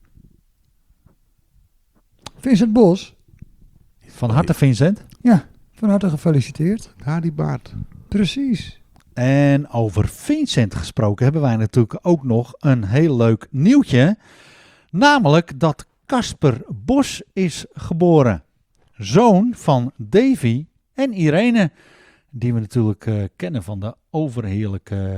Vincent Bos. Van harte Vincent. Ja, van harte gefeliciteerd. Ja, die baard. Precies. En over Vincent gesproken hebben wij natuurlijk ook nog een heel leuk nieuwtje. Namelijk dat Casper Bos is geboren. Zoon van Davy en Irene. Die we natuurlijk kennen van de overheerlijke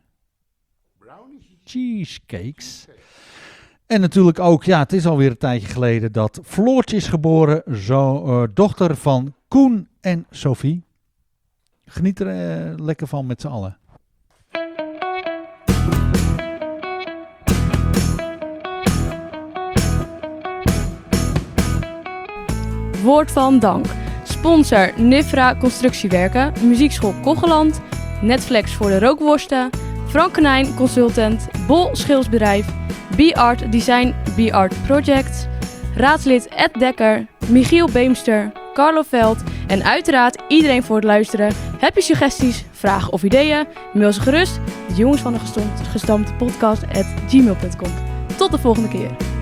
cheesecakes. En natuurlijk ook, ja, het is alweer een tijdje geleden dat Floortje is geboren. Dochter van Koen en Sophie. Geniet er lekker van met z'n allen. Woord van dank. Sponsor Nifra Constructiewerken, Muziekschool Kocheland, Netflix voor de rookworsten, Frankenijn Consultant, Bol Schilsbedrijf, B-Art Design, B-Art Projects, raadslid Ed Dekker, Michiel Beemster, Carlo Veld en uiteraard iedereen voor het luisteren. Heb je suggesties, vragen of ideeën? Mail ze gerust. De jongens van de gestampte podcast @gmail.com. Tot de volgende keer.